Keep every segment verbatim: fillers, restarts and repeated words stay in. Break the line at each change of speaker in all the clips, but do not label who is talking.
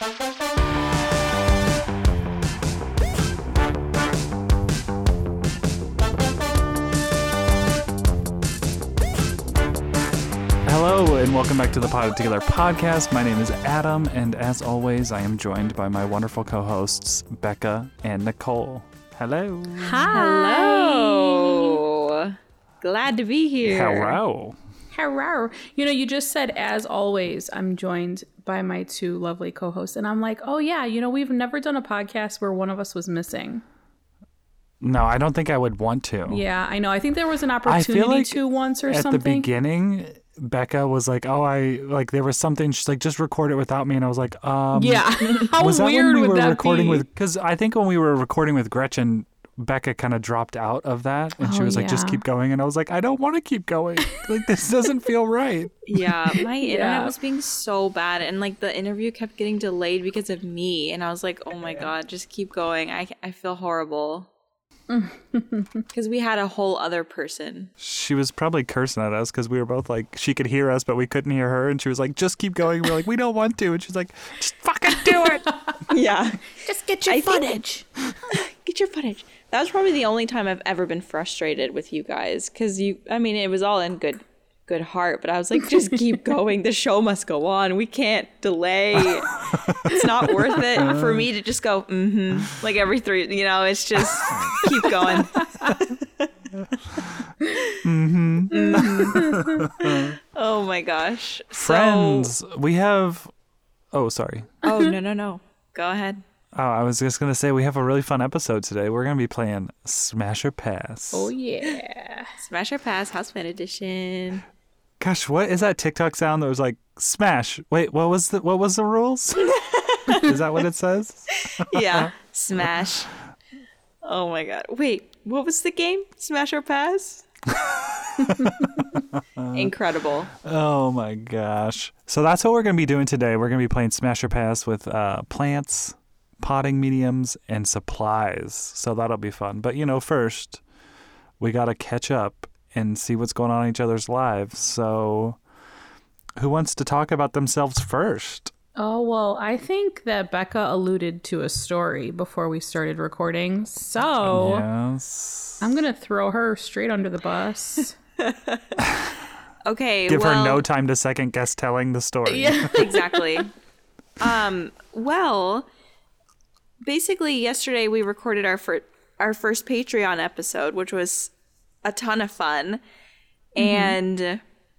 Hello and welcome back to the Potted Together podcast. My name is Adam, and as always, I am joined by my wonderful co-hosts Becca and Nicole. Hello.
Hi. Hello. Glad to be here.
Hello.
Hello. You know, you just said, as always, I'm joined by my two lovely co-hosts, and I'm like, oh yeah, you know, we've never done a podcast where one of us was missing.
No, I don't think I would want to.
Yeah, I know. I think there was an opportunity
I feel like
to once or
at
something.
At the beginning, Becca was like, oh, I, like, there was something, she's like, just record it without me. And I was like, um.
Yeah. How
was that
weird
when we
would
were
that
recording
be?
with, because I think when we were recording with Gretchen, Becca kind of dropped out of that. And
oh,
she was like,
yeah.
just keep going. And I was like, I don't want to keep going. Like, this doesn't feel right.
Yeah, my internet
Yeah.
was being so bad. And, like, the interview kept getting delayed because of me. And I was like, oh, my God, just keep going. I, I feel horrible. Because we had a whole other person.
She was probably cursing at us because we were both like, she could hear us, but we couldn't hear her. And she was like, just keep going. And we we're like, we don't want to. And she's like, just fucking do it.
Yeah.
Just get your
I
footage.
Think, get your footage. That was probably the only time I've ever been frustrated with you guys. Because you, I mean, it was all in good good heart, but I was like, just keep going. The show must go on. We can't delay. It's not worth it for me to just go, mm-hmm. Like every three, you know, it's just keep going.
mm-hmm.
Mm-hmm. Oh my gosh.
Friends,
so,
we have, oh, sorry.
Oh, no, no, no. Go ahead.
Oh, I was just going to say we have a really fun episode today. We're going to be playing Smash or Pass.
Oh, yeah.
Smash or Pass, House Fan Edition.
Gosh, what is that TikTok sound that was like, smash? Wait, what was the, what was the rules? Is that what it says?
Yeah, Smash. Oh my God. Wait, what was the game? Smash or Pass? Incredible.
Oh my gosh. So that's what we're going to be doing today. We're going to be playing Smash or Pass with uh, plants, potting mediums, and supplies. So that'll be fun. But, you know, first, we got to catch up and see what's going on in each other's lives. So who wants to talk about themselves first?
Oh, well, I think that Becca alluded to a story before we started recording. So
yes.
I'm going to throw her straight under the bus.
Okay,
Give
well,
her no time to second guess telling the story.
Yeah.
Exactly. Um, well, basically yesterday we recorded our fir- our first Patreon episode, which was a ton of fun. Mm-hmm. And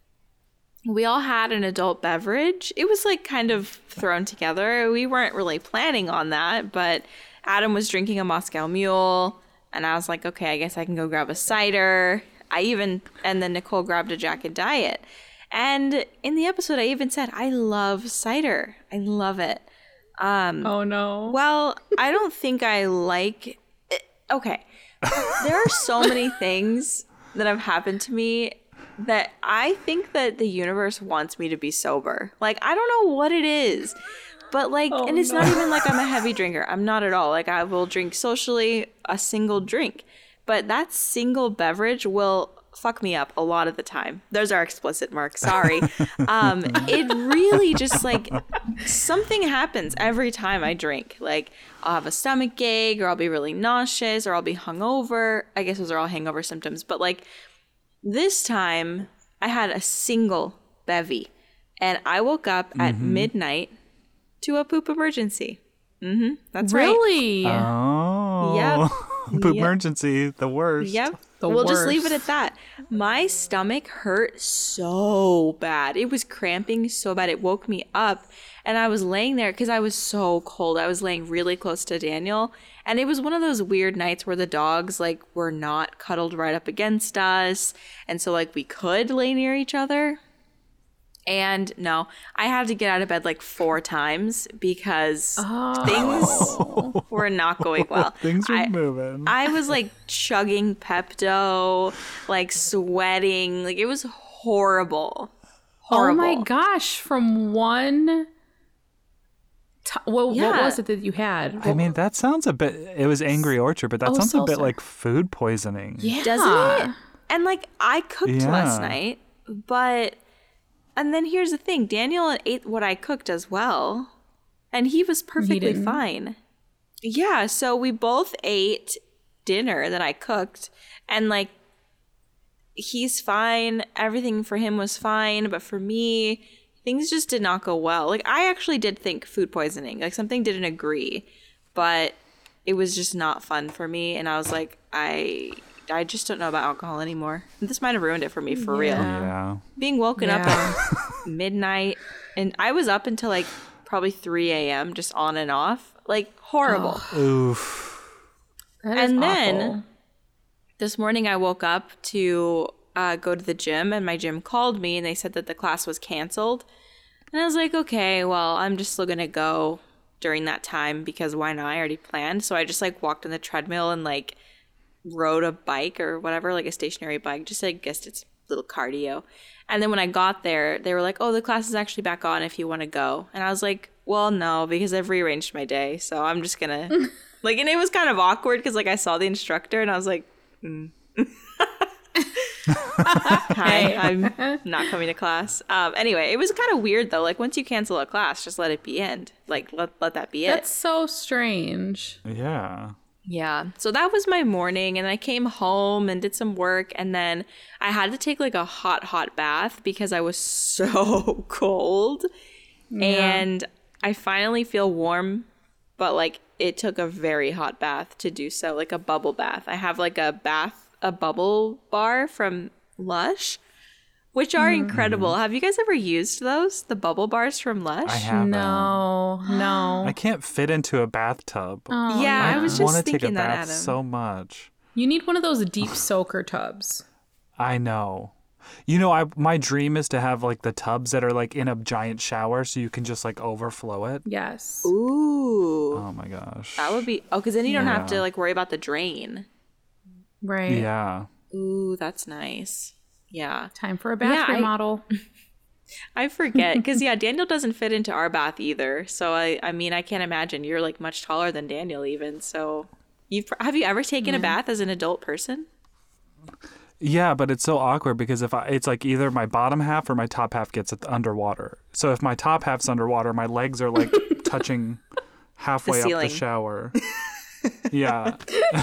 we all had an adult beverage. It was like kind of thrown together. We weren't really planning on that, but Adam was drinking a Moscow Mule, and I was like, okay, I guess I can go grab a cider. I even, and then Nicole grabbed a Jack and Diet. And in the episode, I even said, I love cider. I love it. Um,
oh, no.
Well, I don't think I like it. Okay. There are so many things that have happened to me that I think that the universe wants me to be sober. Like, I don't know what it is. But, like,
oh,
and it's
no.
not even like I'm a heavy drinker. I'm not at all. Like, I will drink socially a single drink. But that single beverage will fuck me up a lot of the time. There's our explicit mark. Sorry. Um, it really just, like, something happens every time I drink. Like, I'll have a stomach ache, or I'll be really nauseous, or I'll be hungover. I guess those are all hangover symptoms. But, like, this time I had a single bevy. And I woke up mm-hmm. at midnight to a poop emergency. Mm-hmm. That's
really?
right.
Really?
Oh.
Yep.
Poop
yep.
emergency, the worst.
Yep.
The
we'll
worst.
just leave it at that. My stomach hurt so bad. It was cramping so bad. It woke me up, and I was laying there because I was so cold. I was laying really close to Daniel, and it was one of those weird nights where the dogs like were not cuddled right up against us, and so like we could lay near each other. And no, I had to get out of bed like four times because
oh.
things were not going well.
Things were
I,
moving.
I was like chugging Pepto, like sweating. Like it was horrible. Horrible.
Oh my gosh. From one... T- what,
Yeah.
what was it that you had?
I mean, that sounds a bit... It was Angry Orchard, but that
Oh,
sounds a bit
seltzer.
like food poisoning.
Yeah.
Doesn't it? And like I cooked
Yeah.
last night, but... And then here's the thing. Daniel ate what I cooked as well. and he was perfectly
didn't?
fine. Yeah, so we both ate dinner that I cooked, and like he's fine. Everything for him was fine, but for me, things just did not go well. Like I actually did think food poisoning, like something didn't agree, but it was just not fun for me, and I was like, I I just don't know about alcohol anymore. This might have ruined it for me for real.
Yeah.
Being woken up
Yeah.
at midnight, and I was up until like probably three a.m. just on and off, like horrible.
Oof.
That is
And then
awful.
this morning I woke up to uh, go to the gym, and my gym called me and they said that the class was canceled. And I was like, okay, well, I'm just still gonna go during that time because why not? I already planned. So I just like walked on the treadmill and like rode a bike or whatever, like a stationary bike, just I guess it's little cardio. And then when I got there, they were like, oh, the class is actually back on if you want to go. And I was like, well, no, because I've rearranged my day, so I'm just gonna like, and it was kind of awkward because like I saw the instructor and I was like, mm. hi, I'm not coming to class. Um, anyway, it was kind of weird though. Like once you cancel a class, just let it be end. Like let let that be it.
That's so strange.
Yeah.
Yeah. So that was my morning, and I came home and did some work, and then I had to take like a hot, hot bath because I was so cold. And I finally feel warm, but like it took a very hot bath to do so, like a bubble bath. I have like a bath, a bubble bar from Lush, which are incredible. Have you guys ever used those? The bubble bars from Lush?
I haven't.
No, no.
I can't fit into a bathtub.
Oh,
yeah, I was
I
just
want to take a
thinking that,
bath
Adam.
so much.
You need one of those deep soaker tubs.
I know. You know, I my dream is to have like the tubs that are like in a giant shower so you can just like overflow it.
Yes.
Ooh.
Oh my gosh.
That would be, oh, because then you don't have to
Yeah.
like worry about the drain.
Right.
Yeah.
Ooh, that's nice. Yeah.
Time for a bath
Yeah, I-
remodel.
I forget because yeah, Daniel doesn't fit into our bath either. So I, I mean, I can't imagine. You're like much taller than Daniel even. So you've have you ever taken a bath as an adult person?
Yeah, but it's so awkward because if I, it's like either my bottom half or my top half gets underwater. So if my top half's underwater, my legs are like touching halfway up the
ceiling.
shower. Yeah.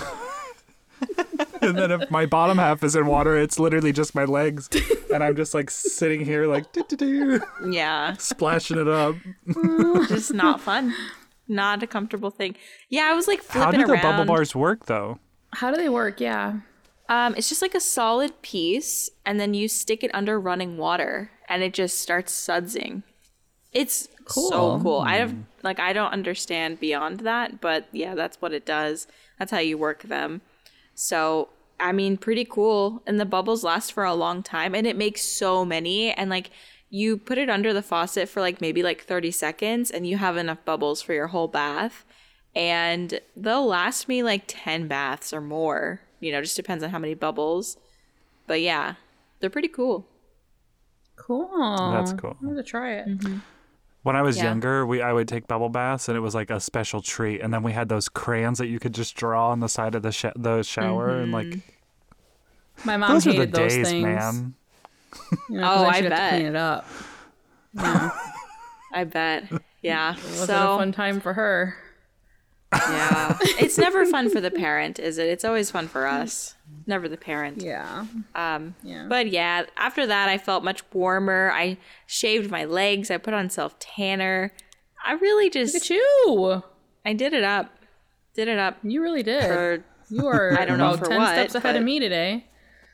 And then if my bottom half is in water, it's literally just my legs, and I'm just like sitting here like doo-doo-doo,
Yeah,
splashing it up.
just not fun. Not a comfortable thing. Yeah, I was like
How
flipping
do the
around.
bubble bars work though?
How do they work? Yeah.
Um, it's just like a solid piece, and then you stick it under running water, and it just starts sudsing. It's so
Cool.
cool. I have like I don't understand beyond that, but yeah, that's what it does. That's how you work them. So I mean, pretty cool. And the bubbles last for a long time, and it makes so many. And like you put it under the faucet for like maybe like thirty seconds, and you have enough bubbles for your whole bath. And they'll last me like ten baths or more. You know, just depends on how many bubbles. But yeah, they're pretty cool.
Cool.
That's cool.
I'm gonna try it.
When I was
Yeah.
younger, we I would take bubble baths, and it was like a special treat. And then we had those crayons that you could just draw on the side of the sh- the shower, and like
My mom
those are the
hated those
days,
things.
man.
You know, 'cause
Oh,
then
I
she'd have
bet.
to clean it up. Yeah.
I bet. Yeah.
It wasn't
so
a fun time for her.
yeah, it's never fun for the parent, is it? It's always fun for us. Never the parent.
Yeah.
Um,
Yeah.
But yeah, after that, I felt much warmer. I shaved my legs. I put on self tanner. I really just
Look at you.
I did it up. Did it up
You really did.
for
You are
I don't know
about
for
ten
what,
steps ahead of
but-
me today.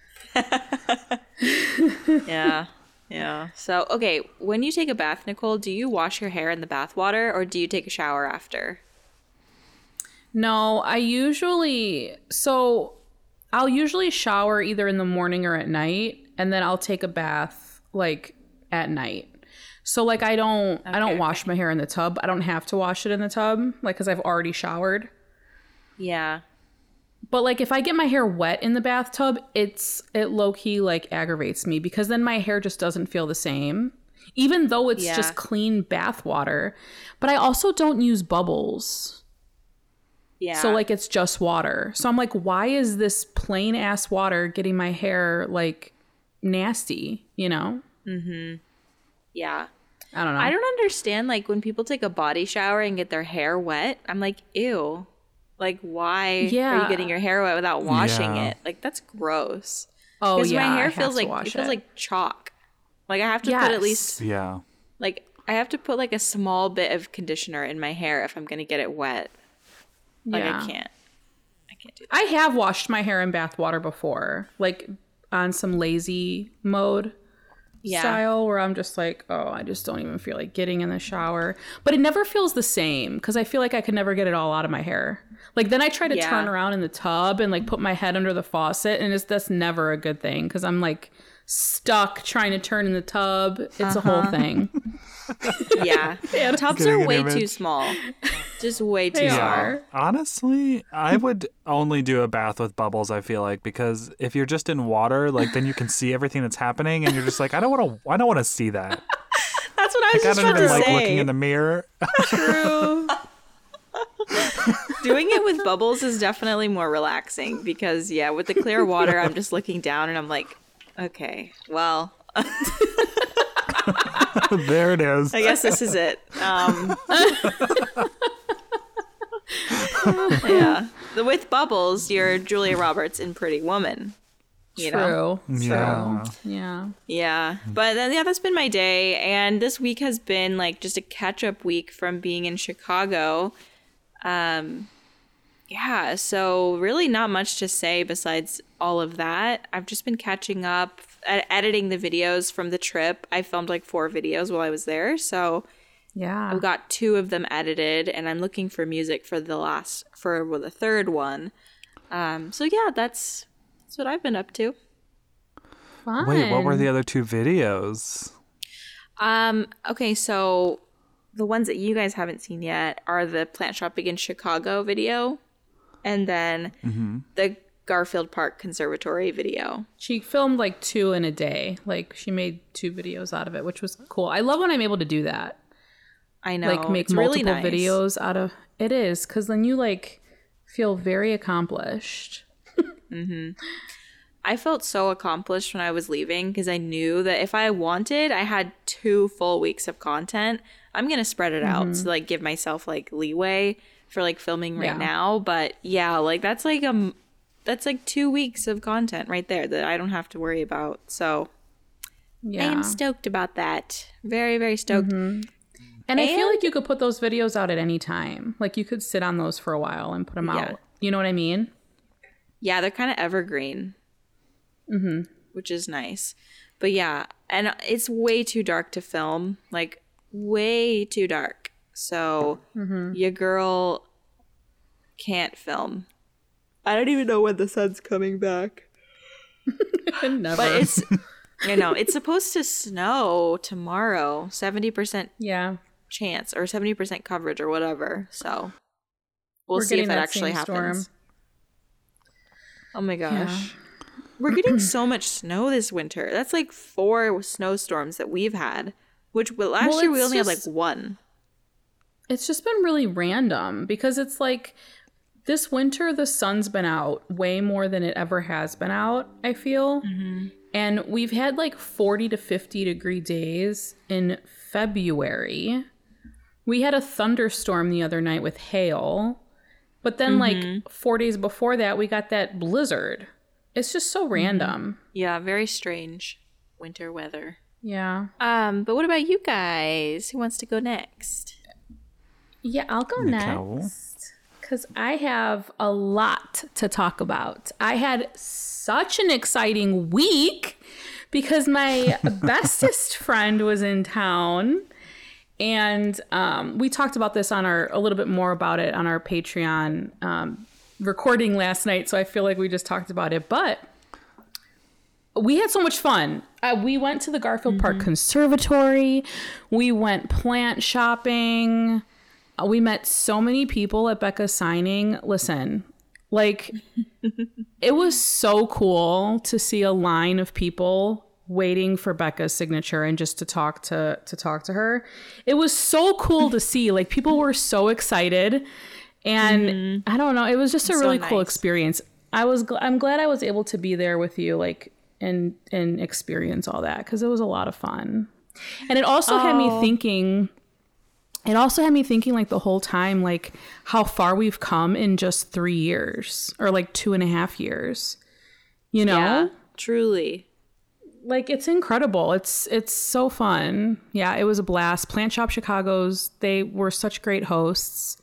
yeah. Yeah. So, okay, when you take a bath, Nicole, do you wash your hair in the bath water or do you take a shower after?
No, I usually so I'll usually shower either in the morning or at night, and then I'll take a bath like at night. So like I don't I don't
Okay,
wash my hair in the tub. I don't have to wash it in the tub like cuz I've already showered.
Yeah.
But like if I get my hair wet in the bathtub, it's it low key like aggravates me because then my hair just doesn't feel the same. Even though it's
Yeah.
just clean bath water. But I also don't use bubbles.
Yeah.
So like it's just water. So I'm like, why is this plain ass water getting my hair like nasty, you know?
yeah.
I don't know.
I don't understand, like, when people take a body shower and get their hair wet. I'm like, ew. Like, why
Yeah.
are you getting your hair wet without washing
Yeah.
it? Like, that's gross.
Oh
Because
yeah,
my
I
hair
have
feels
to
like
wash
it feels
it.
like chalk. Like, I have to put
Yes.
at least
Yeah.
like I have to put like a small bit of conditioner in my hair if I'm gonna get it wet. Like,
Yeah.
I can't. I can't do that.
I have washed my hair in bath water before, like on some lazy mode
Yeah.
style where I'm just like, oh, I just don't even feel like getting in the shower. But it never feels the same because I feel like I could never get it all out of my hair. Like then I try to
Yeah.
turn around in the tub and like put my head under the faucet, and it's that's never a good thing because I'm like stuck trying to turn in the tub. It's
Uh-huh.
a whole thing.
Yeah. Tubs
Getting
are
an
way
image.
too small. Just way too
They
small.
are.
Honestly, I would only do a bath with bubbles, I feel like, because if you're just in water, like then you can see everything that's happening and you're just like, I don't want to I don't want to see that.
That's what I was
Like, I
just
don't
about
even
to
like
say.
looking in the mirror.
True. Doing it with bubbles is definitely more relaxing because, yeah, with the clear water, I'm just looking down and I'm like, okay, well,
There it is.
I guess this is it. Um, yeah. The, with bubbles, you're Julia Roberts in Pretty Woman. You know?
True.
Yeah.
Yeah.
Yeah. But then, yeah, that's been my day. And this week has been like just a catch up week from being in Chicago. Um, yeah. So, really, not much to say besides all of that. I've just been catching up, ed- editing the videos from the trip. I filmed like four videos while I was there. So,
Yeah.
I've got two of them edited, and I'm looking for music for the last, for well, the third one. Um, so, yeah, that's. That's what I've been up to.
Fun.
Wait, what were the other two videos?
Um, okay, so the ones that you guys haven't seen yet are the Plant Shopping in Chicago video and then
Mm-hmm.
the Garfield Park Conservatory video.
She filmed like two in a day. Like she made two videos out of it, which was cool. I love when I'm able to do that.
I know.
Like make
it's
multiple
really nice.
videos out of it is because then you like feel very accomplished.
I felt so accomplished when I was leaving because I knew that if I wanted, I had two full weeks of content. I'm going to spread it out to like give myself like leeway for like filming right
Yeah.
now. But yeah, like that's like um that's like two weeks of content right there that I don't have to worry about. So I
Yeah.
am stoked about that. Very, very stoked.
And I feel
And-
like you could put those videos out at any time. Like you could sit on those for a while and put them
Yeah.
out. You know what I mean?
Yeah, they're kind of evergreen, mm-hmm. which is nice. But yeah, and it's way too dark to film, like way too dark. So your girl can't film. I don't even know when the sun's coming back.
Never.
But it's, you know, it's supposed to snow tomorrow, seventy percent
yeah.
chance or seventy percent coverage or whatever. So we'll
We're
see if
getting
it
that
actually
same storm.
happens. Oh my gosh. We're getting so much snow this winter. That's like four snowstorms that we've had, which well, last
Well,
year we
it's
only had
just-
like one.
It's just been really random because it's like this winter the sun's been out way more than it ever has been out, I feel. And we've had like forty to fifty degree days in February. We had a thunderstorm the other night with hail. But then like four days before that we got that blizzard. It's just so random.
Yeah, very strange winter weather.
Yeah.
Um, but what about you guys? Who wants to go next?
Yeah, I'll go
Nicole.
next because I have a lot to talk about. I had such an exciting week because my bestest friend was in town, and um, we talked about this on our a little bit more about it on our Patreon um, recording last night. So I feel like we just talked about it, but we had so much fun. Uh, we went to the Garfield Park Conservatory. We went plant shopping. Uh, we met so many people at Becca's signing. Listen, like, it was so cool to see a line of people waiting for Becca's signature and just to talk to to talk to her. It was so cool to see. Like, people were so excited, and I don't know. It was just a
So
really cool
nice.
experience. I was gl- I'm glad I was able to be there with you, like, and and experience all that because it was a lot of fun. And it also had me
Oh.
thinking, it also had me thinking like the whole time, like how far we've come in just three years or like two and a half years, you know?
Yeah, truly.
Like it's incredible. It's, it's so fun. Yeah, it was a blast. Plant Shop Chicago's, they were such great hosts.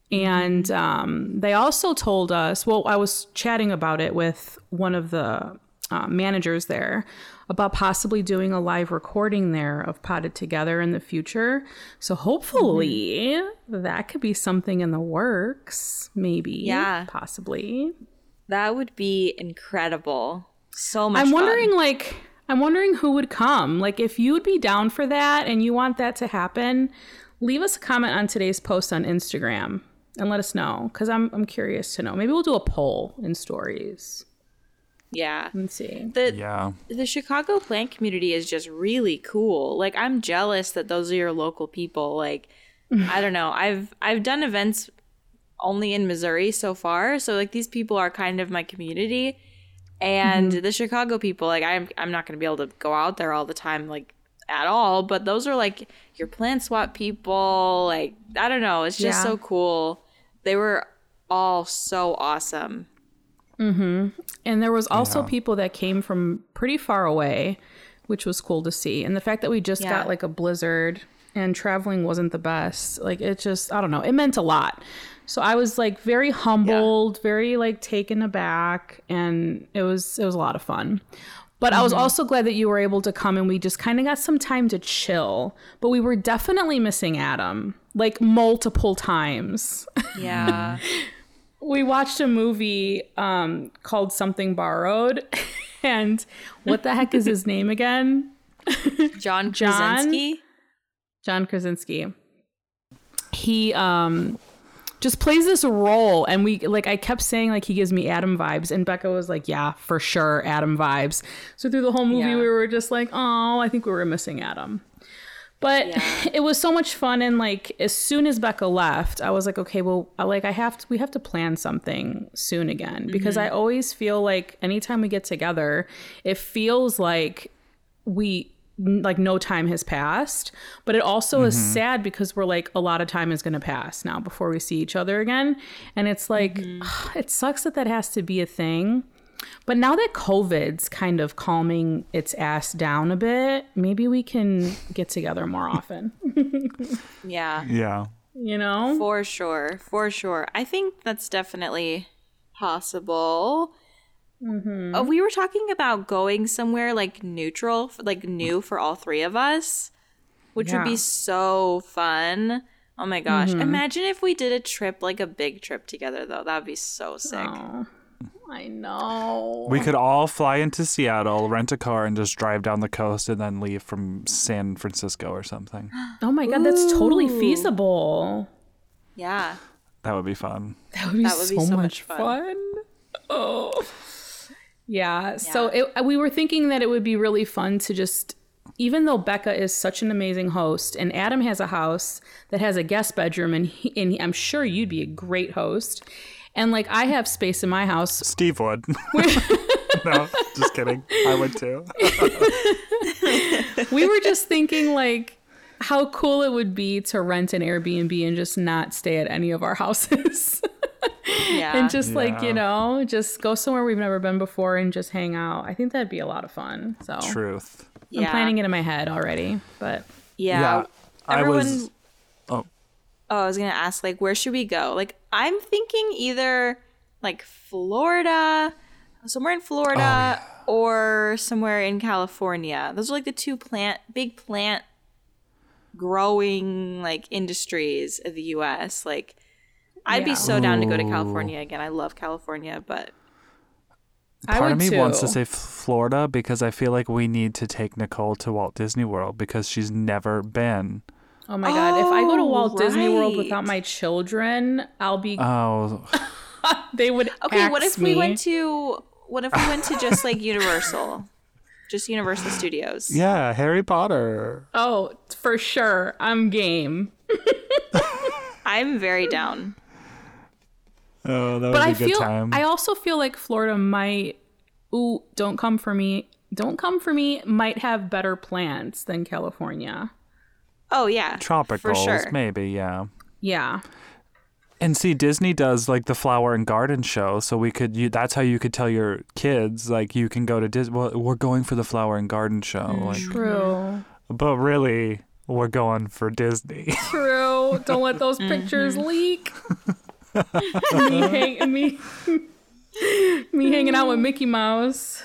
And um, they also told us, well, I was chatting about it with one of the uh, managers there about possibly doing a live recording there of Potted Together in the future. So hopefully mm-hmm. that could be something in the works, maybe.
Yeah.
Possibly.
That would be incredible. So much
I'm
fun.
wondering, like, I'm wondering who would come. Like, if you would be down for that and you want that to happen, leave us a comment on today's post on Instagram. And let us know, because I'm I'm curious to know. Maybe we'll do a poll in stories.
Yeah.
Let's see.
The,
Yeah.
the Chicago plant community is just really cool. Like, I'm jealous that those are your local people. Like, I don't know. I've I've done events only in Missouri so far. So, like, these people are kind of my community. And mm-hmm. the Chicago people, like, I'm, I'm not going to be able to go out there all the time, like, at all, but those are like your plant swap people. Like, I don't know, it's just yeah. so cool. They were all so awesome.
Mm-hmm. And there was also
yeah.
people that came from pretty far away, which was cool to see. And the fact that we just
yeah.
got like a blizzard and traveling wasn't the best, like it just, I don't know, it meant a lot. So I was like very humbled, yeah. very like taken aback, and it was it was a lot of fun. But mm-hmm. I was also glad that you were able to come and we just kind of got some time to chill. But we were definitely missing Adam, like multiple times.
Yeah.
We watched a movie um, called Something Borrowed. And what the heck is his name again?
John
John
Krasinski.
John Krasinski. He um, just plays this role, and we like I kept saying like he gives me Adam vibes, and Becca was like, yeah, for sure, Adam vibes. So through the whole movie,
yeah.
we were just like, oh, I think we were missing Adam. But
yeah.
it was so much fun, and like as soon as Becca left, I was like, okay, well, like I have to, we have to plan something soon again, because mm-hmm. I always feel like anytime we get together, it feels like we. like no time has passed, but it also mm-hmm. is sad because we're like a lot of time is going to pass now before we see each other again. And it's like, mm-hmm. ugh, it sucks that that has to be a thing. But now that COVID's kind of calming its ass down a bit, maybe we can get together more often.
Yeah.
Yeah.
You know?
For sure. For sure. I think that's definitely possible.
Mm-hmm.
Oh, we were talking about going somewhere like neutral, like new for all three of us, which
yeah.
would be so fun. Oh my gosh.
Mm-hmm.
Imagine if we did a trip, like a big trip together, though. That would be so sick.
Oh, I know.
We could all fly into Seattle, rent a car, and just drive down the coast and then leave from San Francisco or something.
Oh my God, that's totally feasible.
Yeah.
That would be fun.
That would be,
that would
so,
be so
much,
much fun.
fun. Oh. Yeah,
yeah.
so it, we were thinking that it would be really fun to just, even though Becca is such an amazing host, and Adam has a house that has a guest bedroom, and, he, and he, I'm sure you'd be a great host, and like I have space in my house.
Steve would. No, just kidding. I would too.
We were just thinking like how cool it would be to rent an Airbnb and just not stay at any of our houses.
Yeah.
And just
yeah.
like, you know, just go somewhere we've never been before and just hang out. I think that'd be a lot of fun. So
Truth.
I'm
yeah.
planning it in my head already, but
yeah.
Yeah, I
Everyone,
was. Oh.
Oh, I was going to ask, like, where should we go? Like, I'm thinking either like Florida, somewhere in Florida, oh, yeah. or somewhere in California. Those are like the two plant, big plant growing like industries of the U S. Like, I'd
yeah.
be so down to go to California again. I love California, but
part of me
too.
wants to say Florida because I feel like we need to take Nicole to Walt Disney World because she's never been.
Oh my God. If I go to Walt
Oh,
Disney World
right.
without my children, I'll be,
Oh,
they would
okay,
axe
what if
me.
we went to, what if we went to just like Universal? Just Universal Studios.
yeah, Harry Potter.
Oh, for sure. I'm game.
I'm very down.
Oh, that would
But
be
I
a good
feel,
time.
I also feel like Florida might, ooh, don't come for me. don't come for me, might have better plants than California.
Oh yeah,
Tropicals,
for sure.
maybe, yeah.
Yeah.
And see, Disney does like the flower and garden show, so we could. You, that's how you could tell your kids, like, you can go to Disney. Well, we're going for the flower and garden show. Like,
True.
but really, we're going for Disney.
True. Don't let those pictures leak. me, hang- me, me hanging out with Mickey Mouse.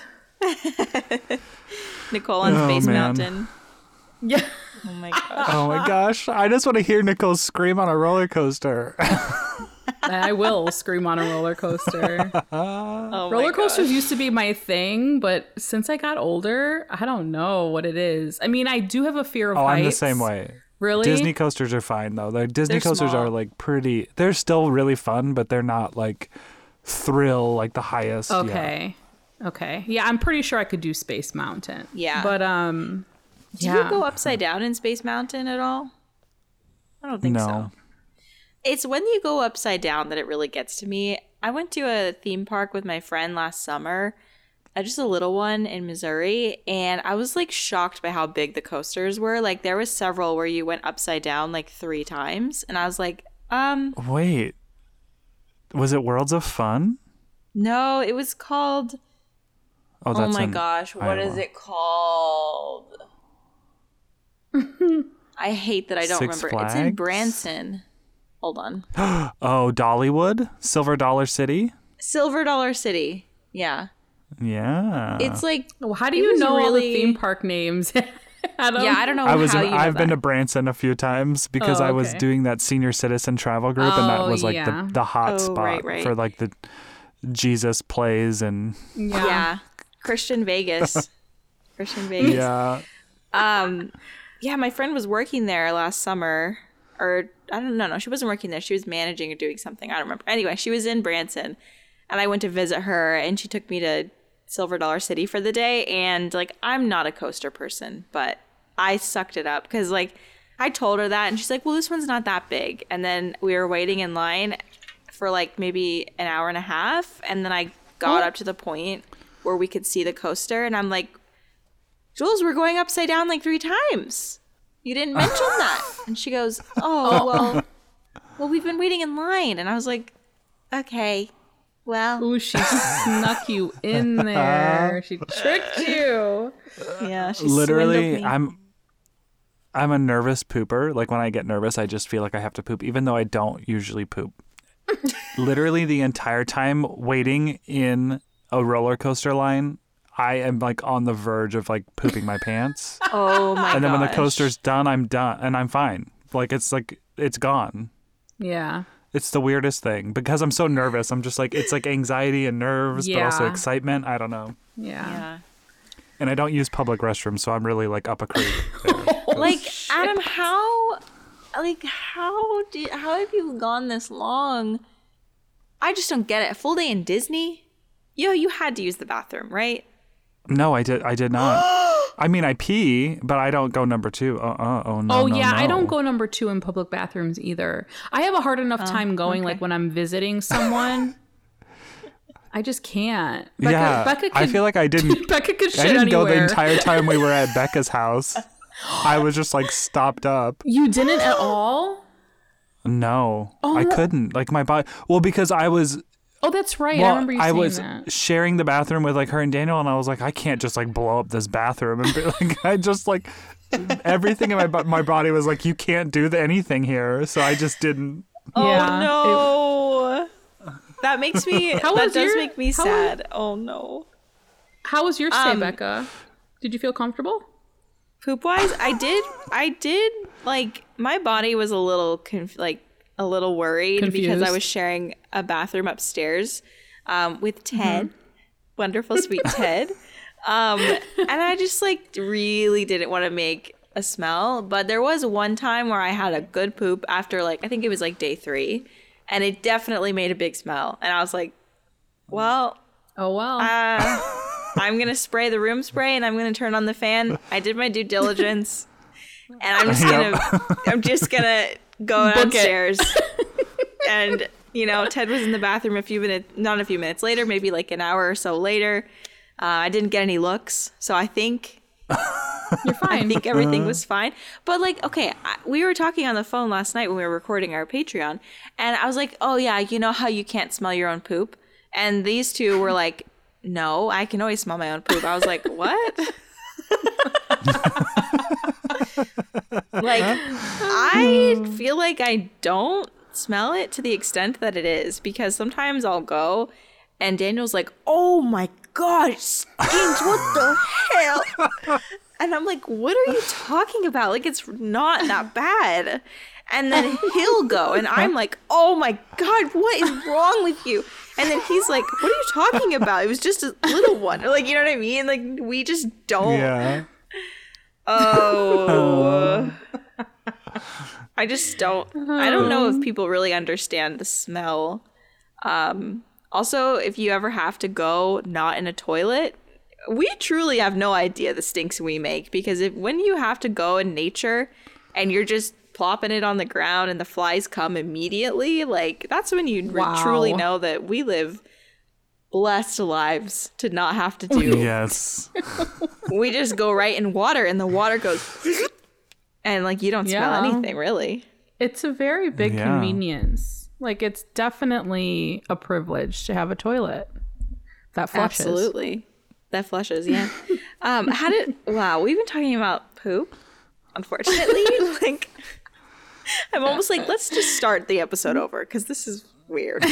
Nicole on
Oh,
Space
man.
Mountain.
Yeah.
Oh my god.
Oh my gosh! I just want to hear Nicole scream on a roller coaster.
I will scream on a roller coaster.
Oh
Roller
my
coasters
gosh.
used to be my thing, but since I got older, I don't know what it is. I mean, I do have a fear of
Oh,
heights.
I'm the same way.
Really?
Disney coasters are fine though. The Disney
They're
coasters
small.
are like pretty. They're still really fun, but they're not like thrill like the highest. Yeah.
Okay. Okay. Yeah, I'm pretty sure I could do Space Mountain.
Yeah.
But um
Do
yeah.
you go upside down in Space Mountain at all? I don't think
No.
so. It's when you go upside down that it really gets to me. I went to a theme park with my friend last summer, uh, just a little one in Missouri, and I was like shocked by how big the coasters were. Like there was several where you went upside down like three times, and I was like, um,
Wait, was it Worlds of Fun?
no, it was called.
Oh,
Oh
that's
my
in
gosh, what is
Iowa.
it called? I hate that I don't
Six
remember. It's in
Flags?
Branson. Hold on.
Oh, Dollywood, Silver Dollar City.
Silver Dollar City. Yeah.
Yeah,
It's like
Well, how do
it
you
was
know all the
really-
theme park names? Adam?
Yeah, I don't know
I was.
how
In,
you know
I've been to
that.
Branson a few times because
Oh,
I was
okay.
doing that senior citizen travel group, and that
Oh,
was like
yeah.
the the hot
Oh,
spot
right, right.
for like the Jesus plays and
Yeah. Christian Vegas. Christian Vegas.
yeah.
Um yeah, my friend was working there last summer, or I don't know, no, she wasn't working there. She was managing or doing something. I don't remember. Anyway, she was in Branson, and I went to visit her, and she took me to Silver Dollar City for the day. And like, I'm not a coaster person, but I sucked it up because like I told her that, and she's like, well, this one's not that big. And then we were waiting in line for like maybe an hour and a half, and then I got
Oh.
up to the point where we could see the coaster, and I'm like, Jules, we're going upside down like three times. You didn't mention that. And she goes, oh, well, well, we've been waiting in line. And I was like, okay, well,
Ooh, she snuck you in there. She tricked you.
yeah, she
Literally,
swindled me.
I'm I'm a nervous pooper. Like when I get nervous, I just feel like I have to poop, even though I don't usually poop. Literally, the entire time waiting in a roller coaster line, I am like on the verge of like pooping my pants.
Oh my god.
And then when the coaster's done, I'm done and I'm fine. Like it's like it's gone.
Yeah.
It's the weirdest thing because I'm so nervous. I'm just like it's like anxiety and nerves, but also
Yeah.
excitement. I don't know.
Yeah.
Yeah.
And I don't use public restrooms, so I'm really like up a creek. there.
Like, Adam, how, like, how did, how have you gone this long? I just don't get it. A full day in Disney? Yo, you had to use the bathroom, right?
No, I did. I did not. I mean, I pee, but I don't go number two. Uh, uh oh no.
Oh
no,
yeah, I
no.
don't go number two in public bathrooms either. I have a hard enough time going
okay.
like when I'm visiting someone. I just can't. Becca,
yeah,
Becca could,
I feel like I didn't.
Becca could shit
I didn't
anywhere.
go the entire time we were at Becca's house. I was just like stopped up.
You didn't at all?
No,
Oh,
I
no.
couldn't. Like my body. Well, because I was.
Oh, that's right. I
Well,
remember you
I
saying
was
that.
sharing the bathroom with like her and Daniel, and I was like, I can't just like blow up this bathroom and be like, I just like everything in my bo- my body was like, you can't do the, anything here, so I just didn't.
Yeah,
Oh no. That makes me,
How
that
was
does
your-
make me
how was-
sad. Oh no.
How was your stay,
Um,
Becca? Did you feel comfortable?
Poop wise, I did, I did, like, my body was a little, conf- like, a little worried because I
Confused.
was sharing a bathroom upstairs um, with Ted, wonderful, sweet Ted. Um, and I just, like, really didn't want to make a smell. But there was one time where I had a good poop after, like, I think it was, like, day three. And it definitely made a big smell. And I was like, well,
Oh well.
uh, I'm going to spray the room spray and I'm going to turn on the fan. I did my due diligence. And I'm just going to, I'm just going to go
Book it.
downstairs. And, you know, Ted was in the bathroom a few minutes, not a few minutes later, maybe like an hour or so later. Uh, I didn't get any looks, so I think
You're fine.
I think everything was fine. But like, okay, I, we were talking on the phone last night when we were recording our Patreon, and I was like, oh yeah, you know how you can't smell your own poop? And these two were like, no, I can always smell my own poop. I was like, what? Like, I feel like I don't smell it to the extent that it is, because sometimes I'll go and Daniel's like, oh my God, it stinks. What the hell? And I'm like, what are you talking about? Like, it's not that bad. And then he'll go and I'm like, oh my God, what is wrong with you? And then he's like, what are you talking about? It was just a little one. Or like, you know what I mean? Like, we just don't.
Yeah.
Oh. I just don't. I don't know if people really understand the smell. Um, also, if you ever have to go not in a toilet, we truly have no idea the stinks we make, because if when you have to go in nature and you're just plopping it on the ground and the flies come immediately, like, that's when you
Wow.
re- truly know that we live blessed lives to not have to do.
Yes.
We just go right in water and the water goes and like you don't smell
Yeah.
anything really.
It's a very big
Yeah.
convenience. Like, it's definitely a privilege to have a toilet that flushes.
Absolutely. That flushes, yeah. um how did wow, we've been talking about poop, unfortunately. Like, I'm almost like, let's just start the episode over because this is weird.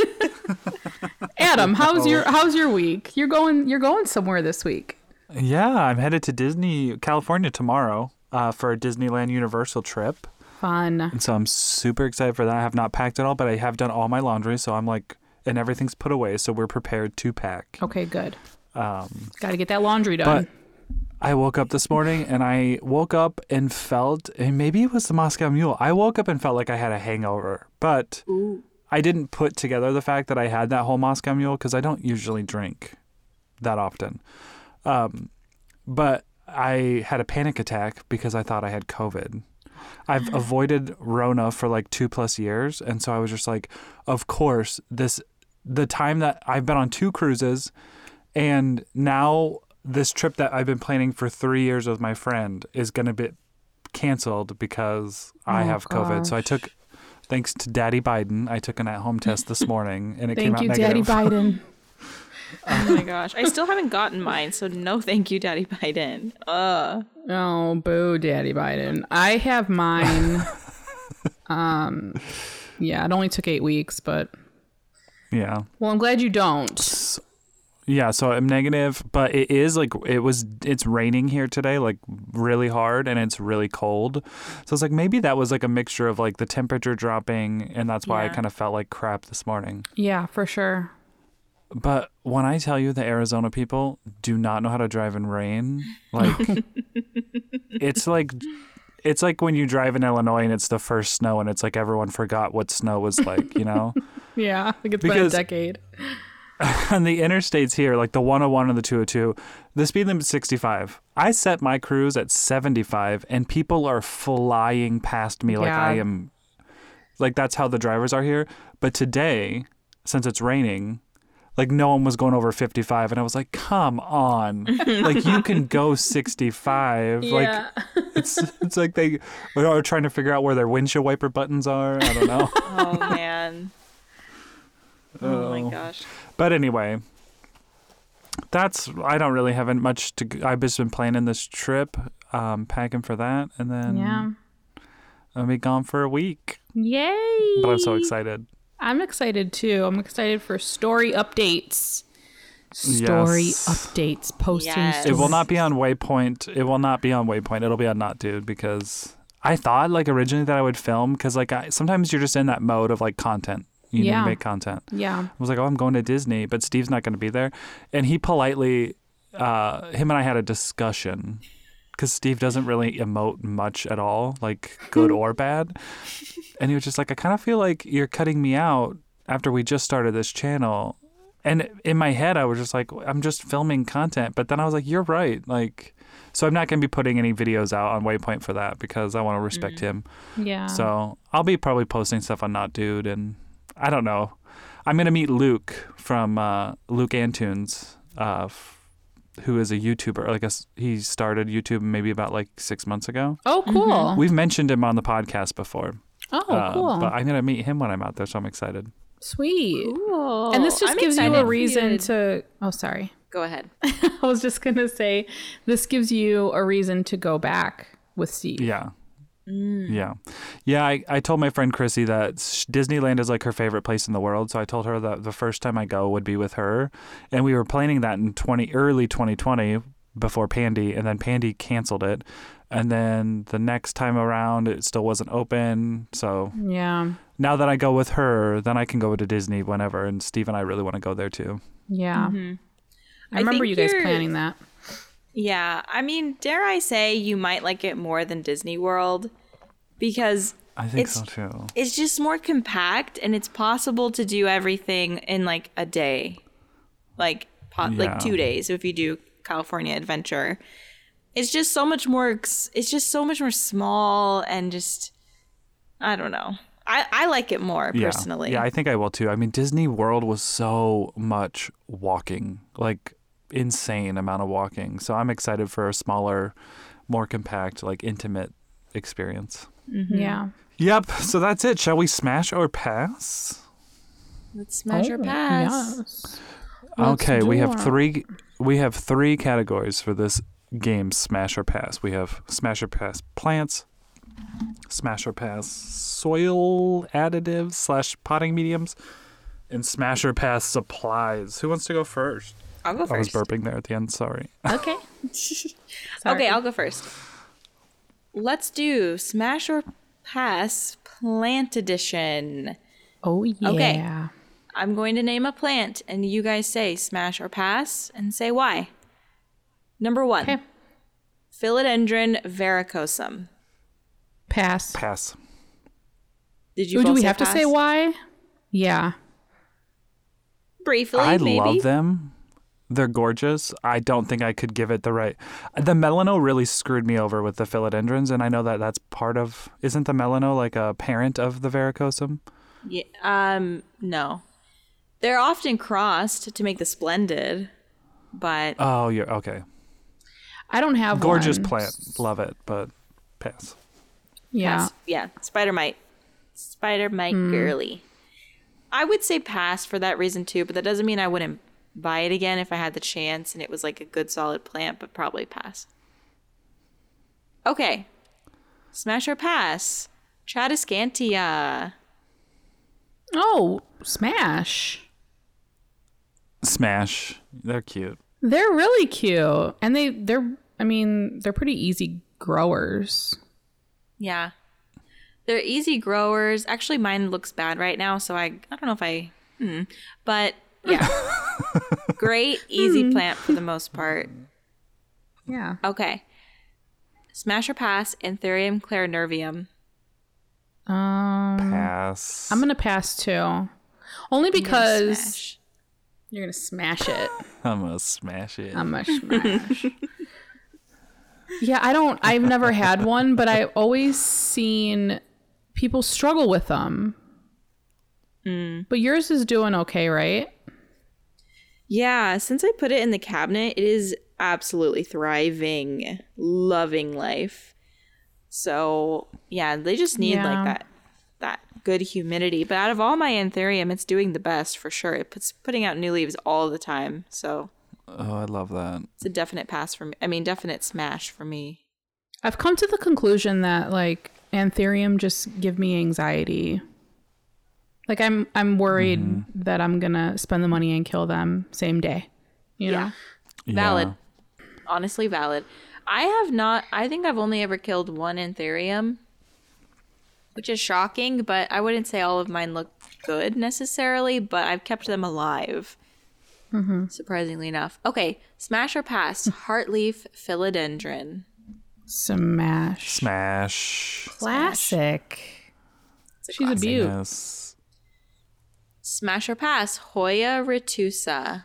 Adam, how's your how's your week? You're going you're going somewhere this week.
Yeah, I'm headed to Disney, California tomorrow uh, for a Disneyland Universal trip.
Fun.
And so I'm super excited for that. I have not packed it all, but I have done all my laundry. So I'm like, and everything's put away. So we're prepared to pack.
Okay, good.
Um,
Got to get that laundry done.
but I woke up this morning and I woke up and felt, and maybe it was the Moscow Mule. I woke up and felt like I had a hangover, but
Ooh.
I didn't put together the fact that I had that whole Moscow Mule because I don't usually drink that often. Um, but I had a panic attack because I thought I had COVID. I've avoided Rona for like two plus years. And so I was just like, of course, this, the time that I've been on two cruises and now this trip that I've been planning for three years with my friend is going to be canceled because I
Oh,
have COVID. So I
gosh.
took, thanks to Daddy Biden, I took an at-home test this morning and it came
Thank
out
you,
negative.
Daddy Biden.
Oh my gosh. I still haven't gotten mine, so no thank you, Daddy Biden. Uh
Oh, boo, Daddy Biden. I have mine. um, yeah, it only took eight weeks, but
Yeah.
well, I'm glad you don't.
Yeah, so I'm negative, but it is like it was it's raining here today, like really hard, and it's really cold. So it's like maybe that was like a mixture of like the temperature dropping, and that's why I
Yeah.
kind of felt like crap this morning.
Yeah, for sure.
But when I tell you the Arizona people do not know how to drive in rain, like it's like it's like when you drive in Illinois and it's the first snow and it's like everyone forgot what snow was like, you know?
Yeah, I think it's
Because-
been a decade.
On the interstates here, like the one oh one and the two oh two, the speed limit's sixty-five. I set my cruise at seventy-five and people are flying past me like
Yeah.
I am, like that's how the drivers are here. But today, since it's raining, like no one was going over fifty-five and I was like, come on. Like you can go sixty-five.
Yeah.
Like it's it's like they are trying to figure out where their windshield wiper buttons are. I don't know.
oh man. Oh my
Oh.
gosh.
But anyway, that's I don't really have much to. g- I've just been planning this trip, um, packing for that, and then
Yeah.
I'll be gone for a week.
Yay.
But I'm so excited.
I'm excited too. I'm excited for story updates. Story
Yes.
updates. Posting
Yes.
It will
stories.
not be on Waypoint. It will not be on Waypoint. It'll be on Not Dude because I thought like originally that I would film because like I, sometimes you're just in that mode of like content. You need
Yeah.
to make content.
Yeah.
I was like, oh, I'm going to Disney, but Steve's not going to be there. And he politely, uh, him and I had a discussion because Steve doesn't really emote much at all, like good or bad. And he was just like, I kind of feel like you're cutting me out after we just started this channel. And in my head, I was just like, I'm just filming content. But then I was like, you're right. Like, so I'm not going to be putting any videos out on Waypoint for that because I want to respect him.
Yeah.
So I'll be probably posting stuff on Not Dude, and I don't know. I'm gonna meet Luke from uh, Luke Antunes uh, f- who is a YouTuber. Like, a, he started YouTube maybe about like six months ago.
Oh, cool. Mm-hmm.
We've mentioned him on the podcast before.
Oh,
um,
cool.
But I'm going to meet him when I'm out there, so I'm excited.
Sweet.
Cool.
And this just
I'm
gives you
excited
a
for
reason
you
to... Oh, sorry.
Go ahead.
I was just going to say, this gives you a reason to go back with Steve.
Yeah. Mm. Yeah. Yeah, I, I told my friend Chrissy that Disneyland is like her favorite place in the world. So I told her that the first time I go would be with her. And we were planning that in twenty early twenty twenty before Pandy. And then Pandy canceled it. And then the next time around, it still wasn't open. So
yeah.
Now that I go with her, then I can go to Disney whenever. And Steve and I really want to go there too.
Yeah.
Mm-hmm.
I remember
I
you guys
you're...
planning that.
Yeah, I mean, dare I say you might like it more than Disney World because
I think
it's,
so too.
It's just more compact and it's possible to do everything in like a day, like po-
Yeah.
like two days if you do California Adventure. It's just so much more. It's just so much more small and just I don't know. I, I like it more personally.
Yeah. yeah, I think I will too. I mean, Disney World was so much walking, like insane amount of walking. So I'm excited for a smaller, more compact, like intimate experience.
Mm-hmm. Yeah.
Yep. So that's it. Shall we smash or pass?
Let's smash
oh,
or pass.
Yes.
Okay, we have
it.
three. We have three categories for this game: smash or pass. We have smash or pass plants, smash or pass soil additives slash potting mediums, and smash or pass supplies. Who wants to go first?
I'll go
I was
first.
burping there at the end. Sorry.
Okay. Okay, I'll go first. Let's do smash or pass plant edition.
Oh, yeah.
Okay. I'm going to name a plant, and you guys say smash or pass, and say why. Number one,
Okay.
Philodendron varicosum.
Pass.
Pass.
Did you
Ooh,
both
do we
say
have
pass?
to say why? Yeah.
Briefly,
I
maybe.
love them. They're gorgeous. I don't think I could give it the right. The Melano really screwed me over with the philodendrons, and I know that that's part of. Isn't the Melano like a parent of the varicosum?
Yeah, um, no. They're often crossed to make the splendid, but
Oh, you're okay.
I don't have
Gorgeous
one.
plant. Love it, but pass.
Yeah.
pass. Yeah, spider mite. Spider mite girly. I would say pass for that reason too, but that doesn't mean I wouldn't buy it again if I had the chance and it was like a good solid plant, but probably pass. Okay. Smash or pass? Tradescantia.
Oh, smash.
Smash. They're cute.
They're really cute. And they, they're, I mean, they're pretty easy growers.
Yeah. They're easy growers. Actually, mine looks bad right now, so I I don't know if I... Hmm. But, yeah. Great, easy plant for the most part.
Yeah.
Okay. Smash or pass, Anthurium clarinervium.
Um,
Pass.
I'm going to pass too. Only
I'm gonna
because
smash.
you're going to smash it.
I'm gonna smash it.
I'm going to smash. Yeah, I don't, I've never had one, but I've always seen people struggle with them.
Mm.
But yours is doing okay, right?
Yeah, since I put it in the cabinet, it is absolutely thriving, loving life. So, yeah, they just need
Yeah.
like that that good humidity. But out of all my Anthurium, it's doing the best for sure. It puts putting out new leaves all the time. So,
Oh, I love that.
it's a definite pass for me. I mean, definite smash for me.
I've come to the conclusion that like Anthurium just give me anxiety. Like I'm I'm worried
Mm-hmm.
that I'm gonna spend the money and kill them same day. You know?
Yeah. Valid. Honestly valid. I have not I think I've only ever killed one Anthurium, which is shocking, but I wouldn't say all of mine look good necessarily, but I've kept them alive. Mm-hmm. Surprisingly enough. Okay, smash or pass? Heartleaf philodendron.
Smash.
Smash.
Classic.
It's a
She's a
classic.
beaut.
Yes.
Smash or pass? Hoya retusa.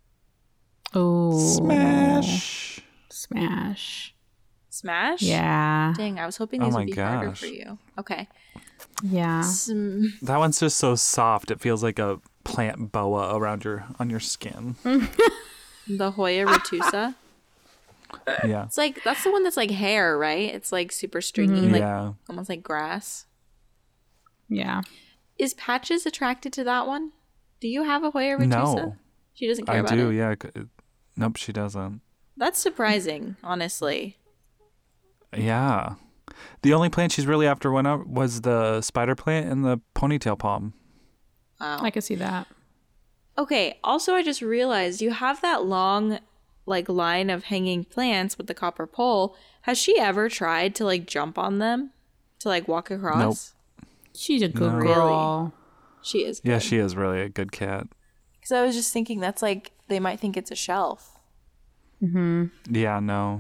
Oh.
Smash.
Smash.
Smash?
Yeah.
Dang, I was hoping
Oh
these
my
would be harder
gosh.
for you. Okay.
Yeah.
Sm-
That one's just so soft. It feels like a plant boa around your on your skin.
the Hoya retusa.
Yeah.
It's like that's the one that's like hair, right? It's like super stringy, like
Yeah.
almost like grass.
Yeah.
Is Patches attracted to that one? Do you have a Hoya Retusa?
No.
She doesn't care
I
about
do,
it.
yeah. c- Nope, she doesn't.
That's surprising, honestly.
Yeah. The only plant she's really after went up was the spider plant and the ponytail palm.
Wow.
I can see that.
Okay, also I just realized you have that long like line of hanging plants with the copper pole. Has she ever tried to like jump on them? To like walk across?
She's a good
No.
girl.
She is.
Yeah, she is really a good cat.
Because I was just thinking that's like they might think it's a shelf.
Yeah, no.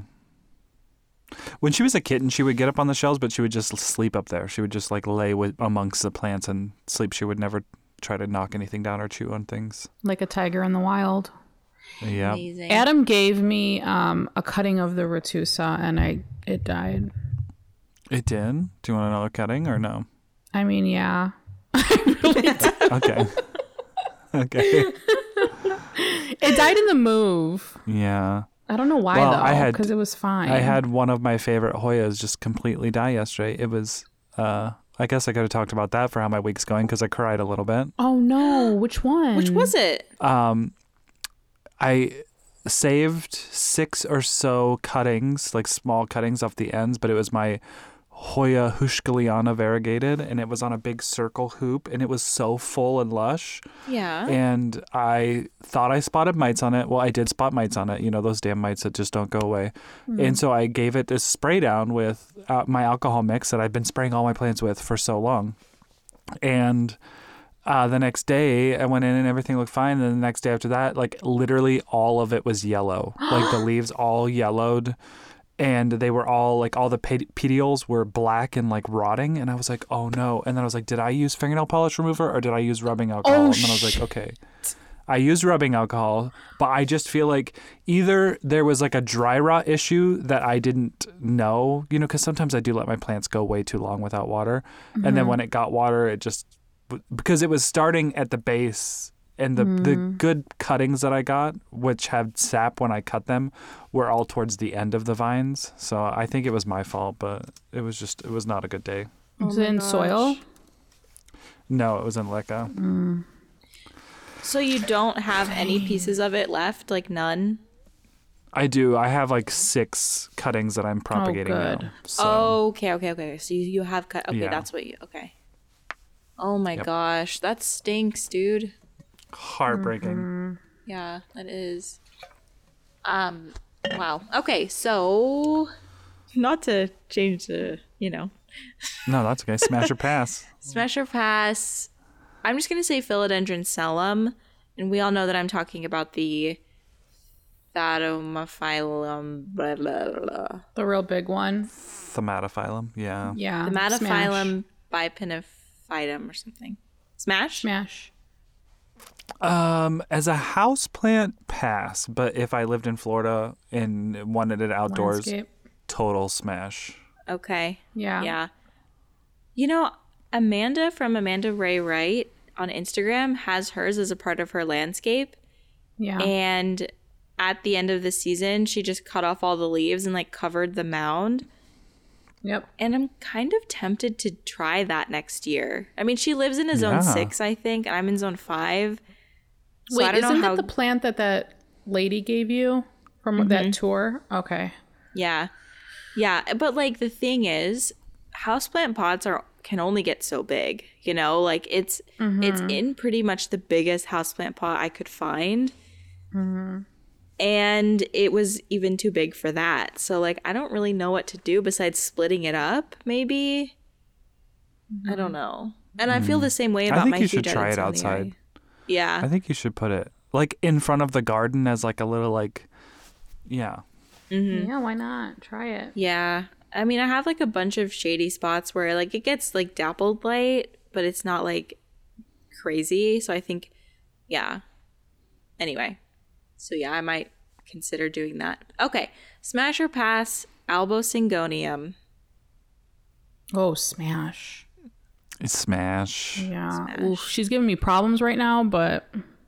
When she was a kitten, she would get up on the shelves, but she would just sleep up there. She would just like lay with amongst the plants and sleep. She would never try to knock anything down or chew on things.
Like a tiger in the wild.
Yeah.
Amazing.
Adam gave me um, a cutting of the Retusa, and I it died.
It did? Do you want another cutting or no?
I mean, yeah.
Okay. Okay.
It died in the move.
Yeah.
I don't know why,
Well,
though,
I had-
because it was fine.
I had one of my favorite Hoyas just completely die yesterday. It was, uh, I guess I could have talked about that for how my week's going because I cried a little bit.
Oh, no. Which one?
Which was it?
Um, I saved six or so cuttings, like small cuttings off the ends, but it was my Hoya Hushkaliana variegated, and it was on a big circle hoop, and it was so full and lush.
Yeah.
And I thought I spotted mites on it. Well, I did spot mites on it. You know, those damn mites that just don't go away. And so I gave it this spray down with uh, my alcohol mix that I've been spraying all my plants with for so long. And uh, the next day, I went in and everything looked fine. And the next day after that, like literally all of it was yellow. Like the leaves all yellowed. And they were all like all the pet- petioles were black and like rotting. And I was like, oh no. And then I was like, did I use fingernail polish remover or did I use rubbing alcohol?
Oh,
and then I was like, okay. I used rubbing alcohol, but I just feel like either there was like a dry rot issue that I didn't know, you know, because sometimes I do let my plants go way too long without water.
Mm-hmm.
And then when it got water, it just, because it was starting at the base and the, the
Mm-hmm.
good cuttings that I got, which had sap when I cut them, were all towards the end of the vines. So I think it was my fault, but it was just, it was not a good day.
Was
Oh
it
my
in
gosh.
soil?
No, it was in Leca.
So you don't have any pieces of it left? Like none?
I do. I have like six cuttings that I'm propagating
good.
now. So.
Oh, okay, okay, okay. So you, you have cut. Okay,
Yeah.
that's what you. Okay. Oh my
Yep.
gosh, that stinks, dude.
Heartbreaking.
Yeah, that is. Um. Wow. Okay, so not to change the, you know,
No, that's okay. Smash or pass.
smash or pass. I'm just gonna say philodendron sellum, and we all know that I'm talking about the Thadomophyllum. Blah, blah, blah.
The real big one.
Thematophyllum. Yeah.
Yeah.
The
Smash.
Matophyllum bipinophytum or something. Smash.
Smash.
Um, as a house plant, pass. But if I lived in Florida and wanted it outdoors,
Landscape.
total smash.
Okay.
Yeah.
Yeah. You know, Amanda from Amanda Ray Wright on Instagram has hers as a part of her landscape.
Yeah.
And at the end of the season, she just cut off all the leaves and like covered the mound.
Yep.
And I'm kind of tempted to try that next year. I mean, she lives in a zone
Yeah.
six, I think, and I'm in zone five. So I
Wait,
don't
isn't
know how.
that the plant that that lady gave you from that tour? Okay.
Yeah. Yeah. But like the thing is, houseplant pots are can only get so big, you know? Like it's it's in pretty much the biggest houseplant pot I could find. And it was even too big for that. So like I don't really know what to do besides splitting it up, maybe. I don't know. And I feel the same way
I
about
think
my
you should try it
Fugettes
outside.
Alnieri. Yeah.
I think you should put it like in front of the garden as like a little like, yeah.
Yeah, why not? Try it.
Yeah. I mean, I have like a bunch of shady spots where like it gets like dappled light, but it's not like crazy. So I think, yeah. Anyway. So yeah, I might consider doing that. Okay. Smash or pass Albosingonium.
Oh, smash.
Smash.
Yeah.
Smash.
Oof, she's giving me problems right now, but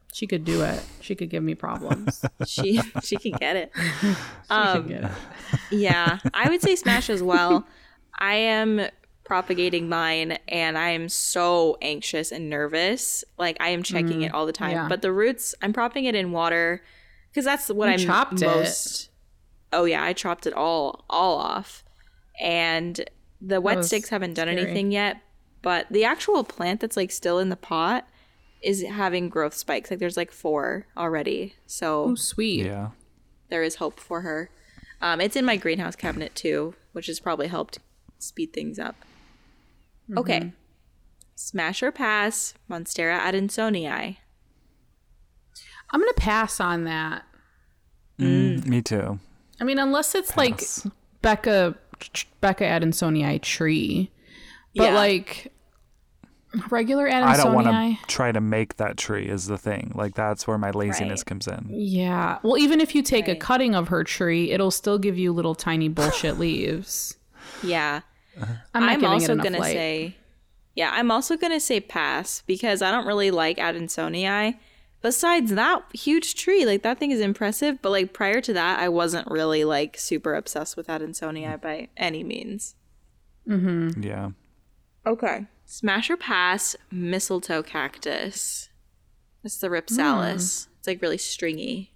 She could do it. She could give me problems.
She she can get it.
She
Um,
could get it.
Yeah, I would say smash as well. I am propagating mine and I am so anxious and nervous. Like I am checking it all the time.
yeah.
But the roots, I'm propping it in water because that's what
You
I'm
chopped
most. Oh yeah, I chopped it all all off. And the wet
was
sticks haven't done
scary.
anything yet, but the actual plant that's like still in the pot is having growth spikes. Like there's like four already. So
Oh, sweet.
Yeah.
there is hope for her. Um, it's in my greenhouse cabinet too, which has probably helped speed things up. Okay. Smash or pass, Monstera adansonii.
I'm going to pass on that.
Mm, me too.
I mean, unless it's
Pass.
like Becca Becca Adansonii tree. But
Yeah.
like regular Adansonii.
I don't want to try to make that tree is the thing. Like that's where my laziness
Right.
comes in.
Yeah. Well, even if you take a
Right.
cutting of her tree, it'll still give you little tiny bullshit leaves.
Yeah.
I'm not
I'm
giving
also
it enough
gonna
light.
say, yeah, I'm also gonna say pass because I don't really like adansonii. Besides that huge tree, like that thing is impressive. But like prior to that, I wasn't really like super obsessed with adansonii by any means.
Yeah.
Okay. Smash or pass, mistletoe cactus. That's the Ripsalis. It's like really stringy.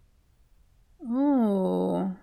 Oh.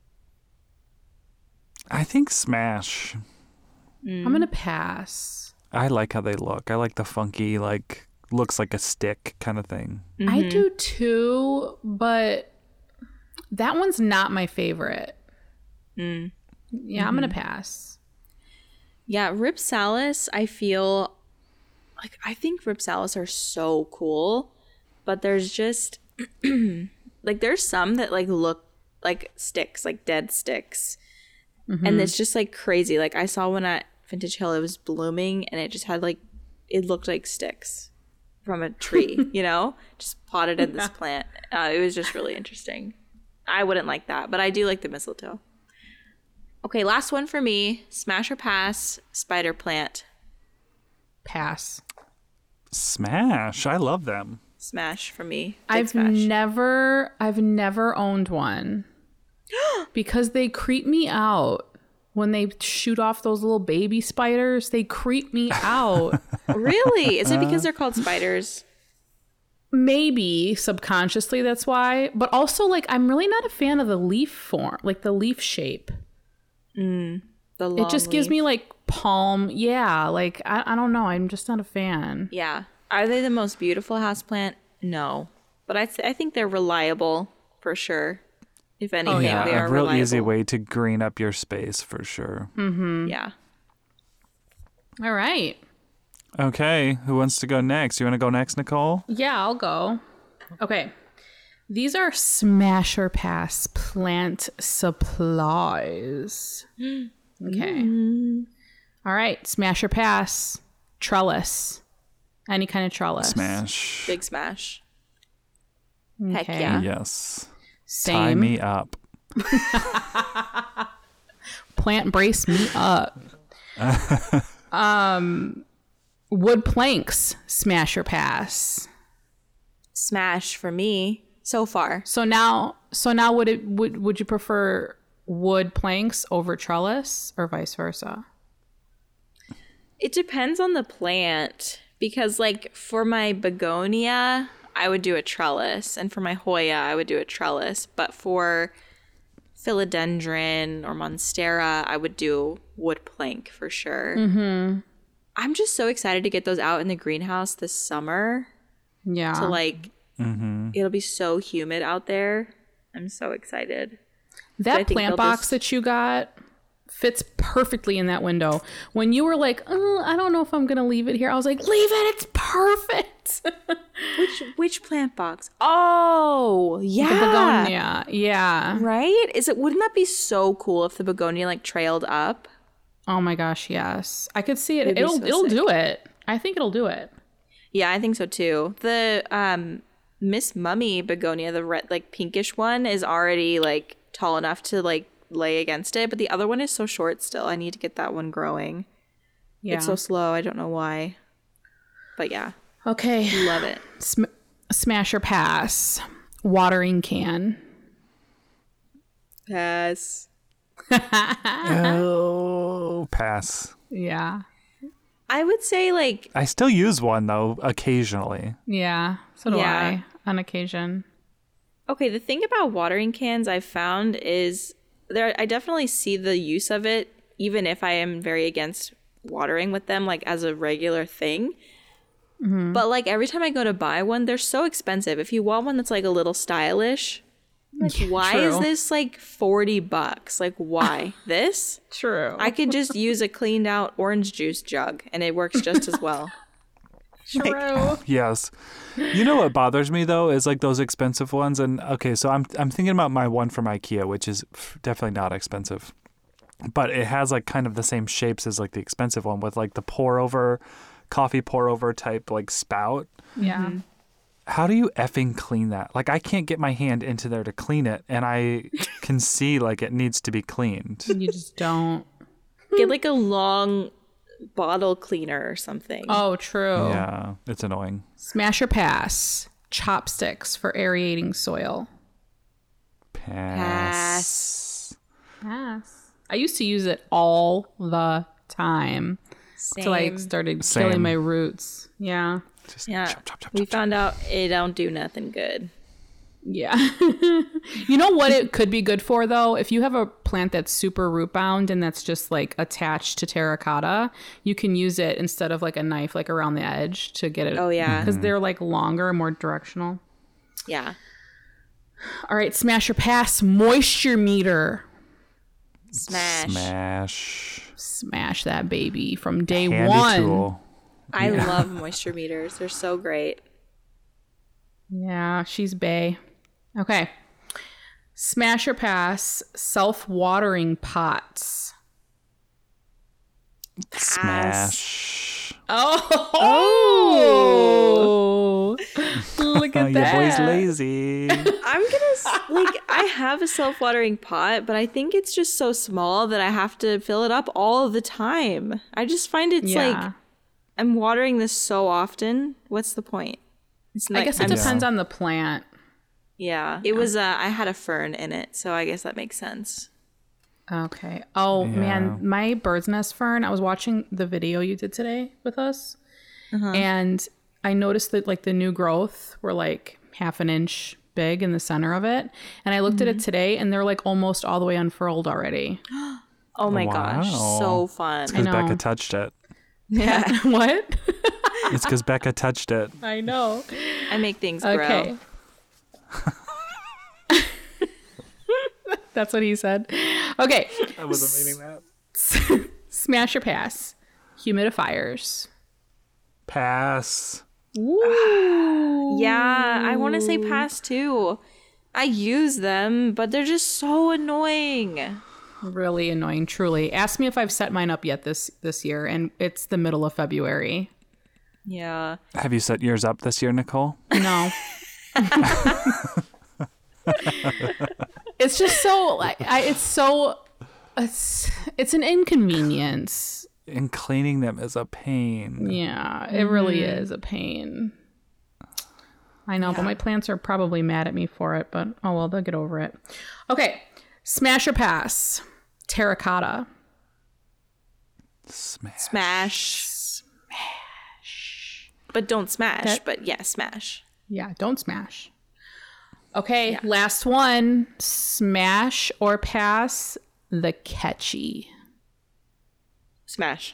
I think smash.
I'm going to pass.
I like how they look. I like the funky, like, looks like a stick kind of thing.
I do too, but that one's not my favorite.
Mm.
Yeah, I'm going to pass.
Yeah, Ripsalis, I feel like I think Ripsalis are so cool, but there's just like there's some that like look like sticks, like dead sticks. And it's just like crazy. Like I saw one at Vintage Hill, it was blooming and it just had like it looked like sticks from a tree, you know? Just potted in this plant. Uh, it was just really interesting. I wouldn't like that, but I do like the mistletoe. Okay, last one for me. Smash or pass, spider plant.
Pass.
Smash. I love them.
Smash for me. Big
I've
smash.
never I've never owned one. Because they creep me out. When they shoot off those little baby spiders, they creep me out.
Really? Is it because they're called spiders?
Maybe subconsciously that's why. But also, like, I'm really not a fan of the leaf form, like the leaf shape.
The long
It just gives
leaf.
me like palm. Yeah, like, I, I don't know. I'm just not a fan.
Yeah. Are they the most beautiful houseplant? No. But I, th- I think they're reliable for sure. If anything,
Yeah,
they are
a real
reliable.
easy way to green up your space for sure.
Yeah.
All right.
Okay, who wants to go next? You want to go next, Nicole?
Yeah, I'll go. Okay. These are smash or pass plant supplies. Okay. All right. Smash or pass trellis. Any kind of trellis.
Smash.
Big smash. Heck
Okay.
yeah.
Yes.
Same.
Tie me up.
Plant brace me up. um, wood planks. Smash or pass.
Smash for me so far.
So now, so now, would it would would you prefer wood planks over trellis or vice versa?
It depends on the plant because, like, for my begonia, I would do a trellis, and for my Hoya, I would do a trellis. But for philodendron or monstera, I would do wood plank for sure. Mm-hmm. I'm just so excited to get those out in the greenhouse this summer.
Yeah.
To like, it'll be so humid out there. I'm so excited. I
That
think
plant
they'll
box
just-
that you got fits perfectly in that window. When you were like, oh, I don't know if I'm going to leave it here, I was like, leave it. It's perfect.
Which which plant box? Oh, yeah.
The begonia. Yeah.
Right? Is it? Wouldn't that be so cool if the begonia like trailed up?
Oh my gosh, yes. I could see it.
It'd be
It'll
so
it'll
sick.
do it. I think it'll do it.
Yeah, I think so too. The um Miss Mummy begonia, the red like pinkish one, is already like tall enough to like lay against it, but the other one is so short still. I need to get that one growing.
Yeah.
It's so slow. I don't know why. But yeah,
Okay.
love it.
Sm- Smash or pass. Watering can.
Pass.
Oh, pass.
Yeah.
I would say like
I still use one though occasionally.
Yeah. So do
Yeah.
I on occasion.
okay, the thing about watering cans I've found is there I definitely see the use of it even if I am very against watering with them like as a regular thing. Mm-hmm. But like every time I go to buy one, they're so expensive. If you want one that's like a little stylish, like why
True.
is this like forty bucks? Like why? This?
True.
I could just use a cleaned out orange juice jug and it works just as well.
True.
Yes. You know what bothers me though is like those expensive ones. And okay, so I'm I'm thinking about my one from IKEA, which is definitely not expensive, but it has like kind of the same shapes as like the expensive one with like the pour over, coffee pour over type like spout.
Yeah.
Mm-hmm.
How do you effing clean that? Like I can't get my hand into there to clean it, and I can see like it needs to be cleaned.
You just don't.
Get like a long bottle cleaner or something.
Oh, true.
Yeah, it's annoying.
Smash or pass. Chopsticks for aerating soil.
Pass.
Pass. I used to use it all the time
Same.
till I started
Same.
killing my roots. Yeah.
Just
Yeah.
chop, chop, chop,
We
chop, chop.
found out it don't do nothing good.
Yeah. You know what it could be good for though? If you have a plant that's super root bound and that's just like attached to terracotta, you can use it instead of like a knife like around the edge to get it.
Oh, yeah.
Because they're like longer, more directional.
Yeah.
All right, smash or pass. Moisture meter.
Smash.
Smash.
Smash that baby from day
Handy
one.
tool.
I love moisture meters. They're so great.
Yeah, she's bae. Okay. Smash or pass. Self-watering pots.
Smash.
Oh, look at
Your
that.
boy's lazy.
I'm gonna s- like I have a self-watering pot, but I think it's just so small that I have to fill it up all of the time. I just find it's
Yeah.
like I'm watering this so often. What's the point? It's
I
like-
guess it
I'm-
depends on the plant.
Yeah, it was. Uh, I had a fern in it, so I guess that makes sense.
Okay. Oh
Yeah.
man, my bird's nest fern. I was watching the video you did today with us, and I noticed that like the new growth were like half an inch big in the center of it, and I looked at it today, and they're like almost all the way unfurled already.
Oh my gosh,
Wow.
so fun!
Because
know.
Becca touched it.
Yeah,
What?
It's because Becca touched it.
I know.
I make things grow.
Okay. That's what he said. Okay.
I wasn't meaning that.
Smash or pass. Humidifiers.
Pass.
Ooh.
Yeah, I want to say pass too. I use them, but they're just so annoying.
Really annoying, truly. Ask me if I've set mine up yet this this year, and it's the middle of February.
Yeah.
Have you set yours up this year, Nicole?
No. It's just so like I it's so it's it's an inconvenience.
And cleaning them is a pain.
Yeah, it really is a pain. I know, but my plants are probably mad at me for it, but oh well, they'll get over it. Okay. Smash or pass. Terracotta.
Smash.
Smash. Smash. But don't smash,
That-
but yeah, smash.
Yeah, don't smash. Okay, last one. Smash or pass the catchy.
Smash.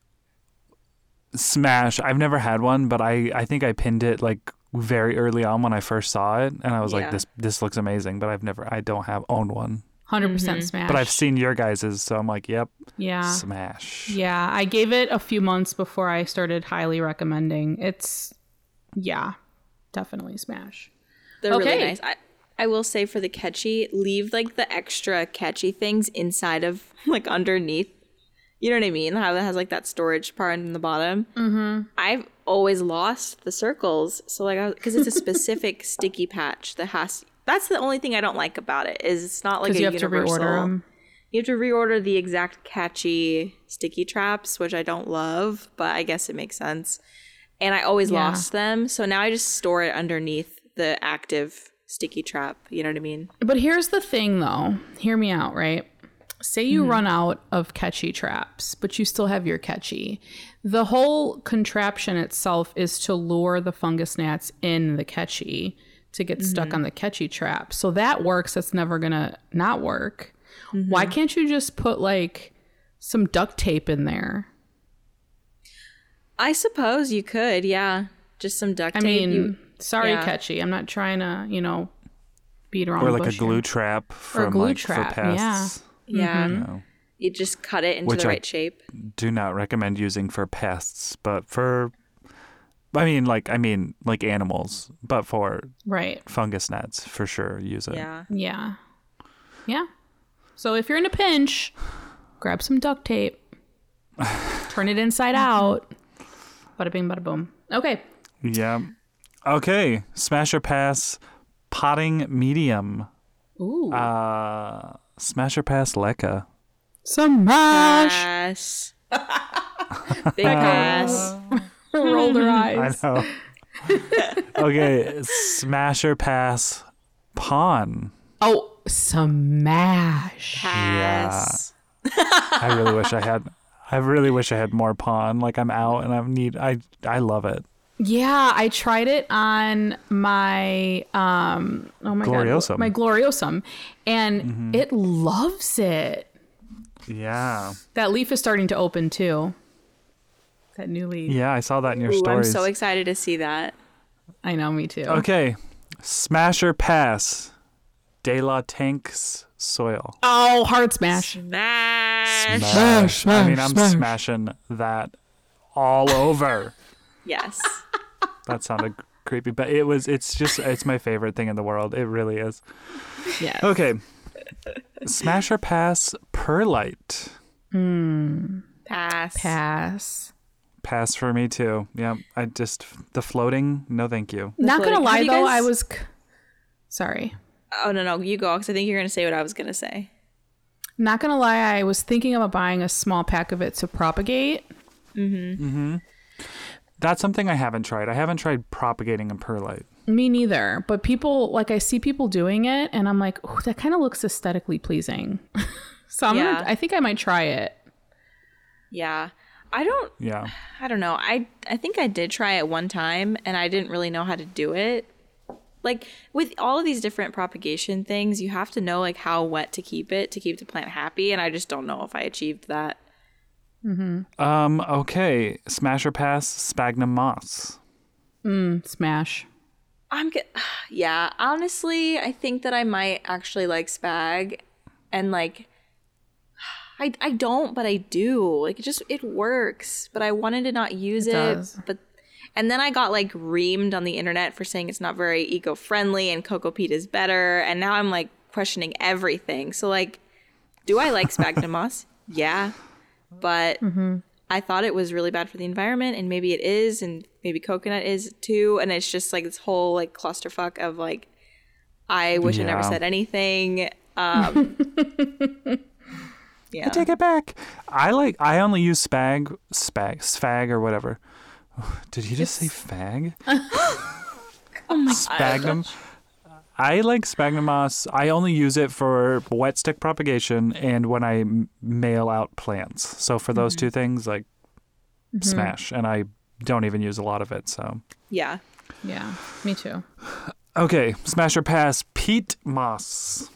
Smash. I've never had one, but I, I think I pinned it like very early on when I first saw it, and I was
Yeah.
like, "This this looks amazing," but I've never, I don't have owned one,
one hundred percent smash.
but I've seen your guys's, so I'm like, "Yep,
Yeah.
smash."
Yeah, I gave it a few months before I started highly recommending. It's, yeah, definitely smash.
They're really
Okay.
nice. I, I will say for the catchy, leave like the extra catchy things inside of like underneath. You know what I mean? How that has like that storage part in the bottom. Mm-hmm. I've always lost the circles. So like, because it's a specific sticky patch that has. That's the only thing I don't like about it is it's not like a
Because you have
universal.
to reorder them.
You have to reorder the exact catchy sticky traps, which I don't love, but I guess it makes sense. and I always
Yeah.
lost them. So now I just store it underneath the active sticky trap. You know what I mean?
But here's the thing, though. Hear me out, right? Say you run out of catchy traps, but you still have your catchy. The whole contraption itself is to lure the fungus gnats in the catchy to get stuck on the catchy trap. So that works. That's never going to not work. Why can't you just put like some duct tape in there?
I suppose you could, yeah. Just some duct
I
tape.
mean,
you,
sorry,
yeah.
catchy. I'm not trying to, you know, beat around
Or
the
like a
bush
glue
here.
trap from
glue
like
trap,
for pests.
yeah.
You know,
You just cut it into
Which
the
I-
right shape.
do not recommend using for pests, but for I mean like I mean like animals, but for
Right.
fungus gnats for sure use it.
Yeah.
Yeah. Yeah. So if you're in a pinch, grab some duct tape, turn it inside out. Bada bing, bada boom. Okay.
Yeah. Okay. Smash or pass potting medium.
Ooh.
Uh smash or pass Lekka.
Smash.
Pass. Big pass.
Rolled her
I
eyes.
know. Okay, smash or pass pawn.
Oh, smash.
Pass.
I really wish I had I really wish I had more pawn. Like I'm out and I need I I love it.
Yeah, I tried it on my um oh my
Gloriosum.
god, my Gloriosum, and it loves it.
Yeah.
That leaf is starting to open too. That new leaf.
Yeah, I saw that in your
Ooh, I'm
stories.
so excited to see that.
I know, me too.
Okay. Smash or pass De La Tank's soil.
Oh, hard smash.
Smash.
Smash. I mean, I'm smashing that all over.
Yes.
That sounded creepy, but it was, it's just, it's my favorite thing in the world. It really is.
Yes.
Okay. Smash or pass perlite.
Pass.
Pass.
Pass for me too. Yeah. I just, the floating, no thank you.
Not gonna
floating-
lie
Have you
though,
guys-
I was. C- Sorry.
Oh, no, no. You go, because I think you're going to say what I was going to say.
Not gonna lie, I was thinking about buying a small pack of it to propagate.
That's something I haven't tried. I haven't tried propagating a perlite.
Me neither. But people, like, I see people doing it, and I'm like, oh, that kind of looks aesthetically pleasing. So I'm
Yeah.
gonna, I think I might try it.
Yeah. I don't,
Yeah.
I don't know. I, I think I did try it one time, and I didn't really know how to do it. Like, with all of these different propagation things, you have to know, like, how wet to keep it to keep the plant happy, and I just don't know if I achieved that.
Um, okay. Smash or pass sphagnum moss.
Smash.
I'm good. Yeah, honestly, I think that I might actually like spag, and like, I I don't, but I do. Like, it just it works. But I wanted to not use
It
it.
does.
But and then I got like reamed on the internet for saying it's not very eco friendly and cocoa peat is better. And now I'm like questioning everything. So like, do I like sphagnum moss? Yeah, but. I thought it was really bad for the environment, and maybe it is, and maybe coconut is too. And it's just like this whole like clusterfuck of like, I wish I never
Yeah.
said anything. Um, yeah,
I take it back. I like. I only use spag, spag, sfag or whatever. Did he just say fag?
oh my
Sphagnum. I like sphagnum moss. I only use it for wet stick propagation and when I m- mail out plants. So for those two things, like smash. And I don't even use a lot of it. So
yeah.
Yeah, me too.
okay, smash or pass peat moss.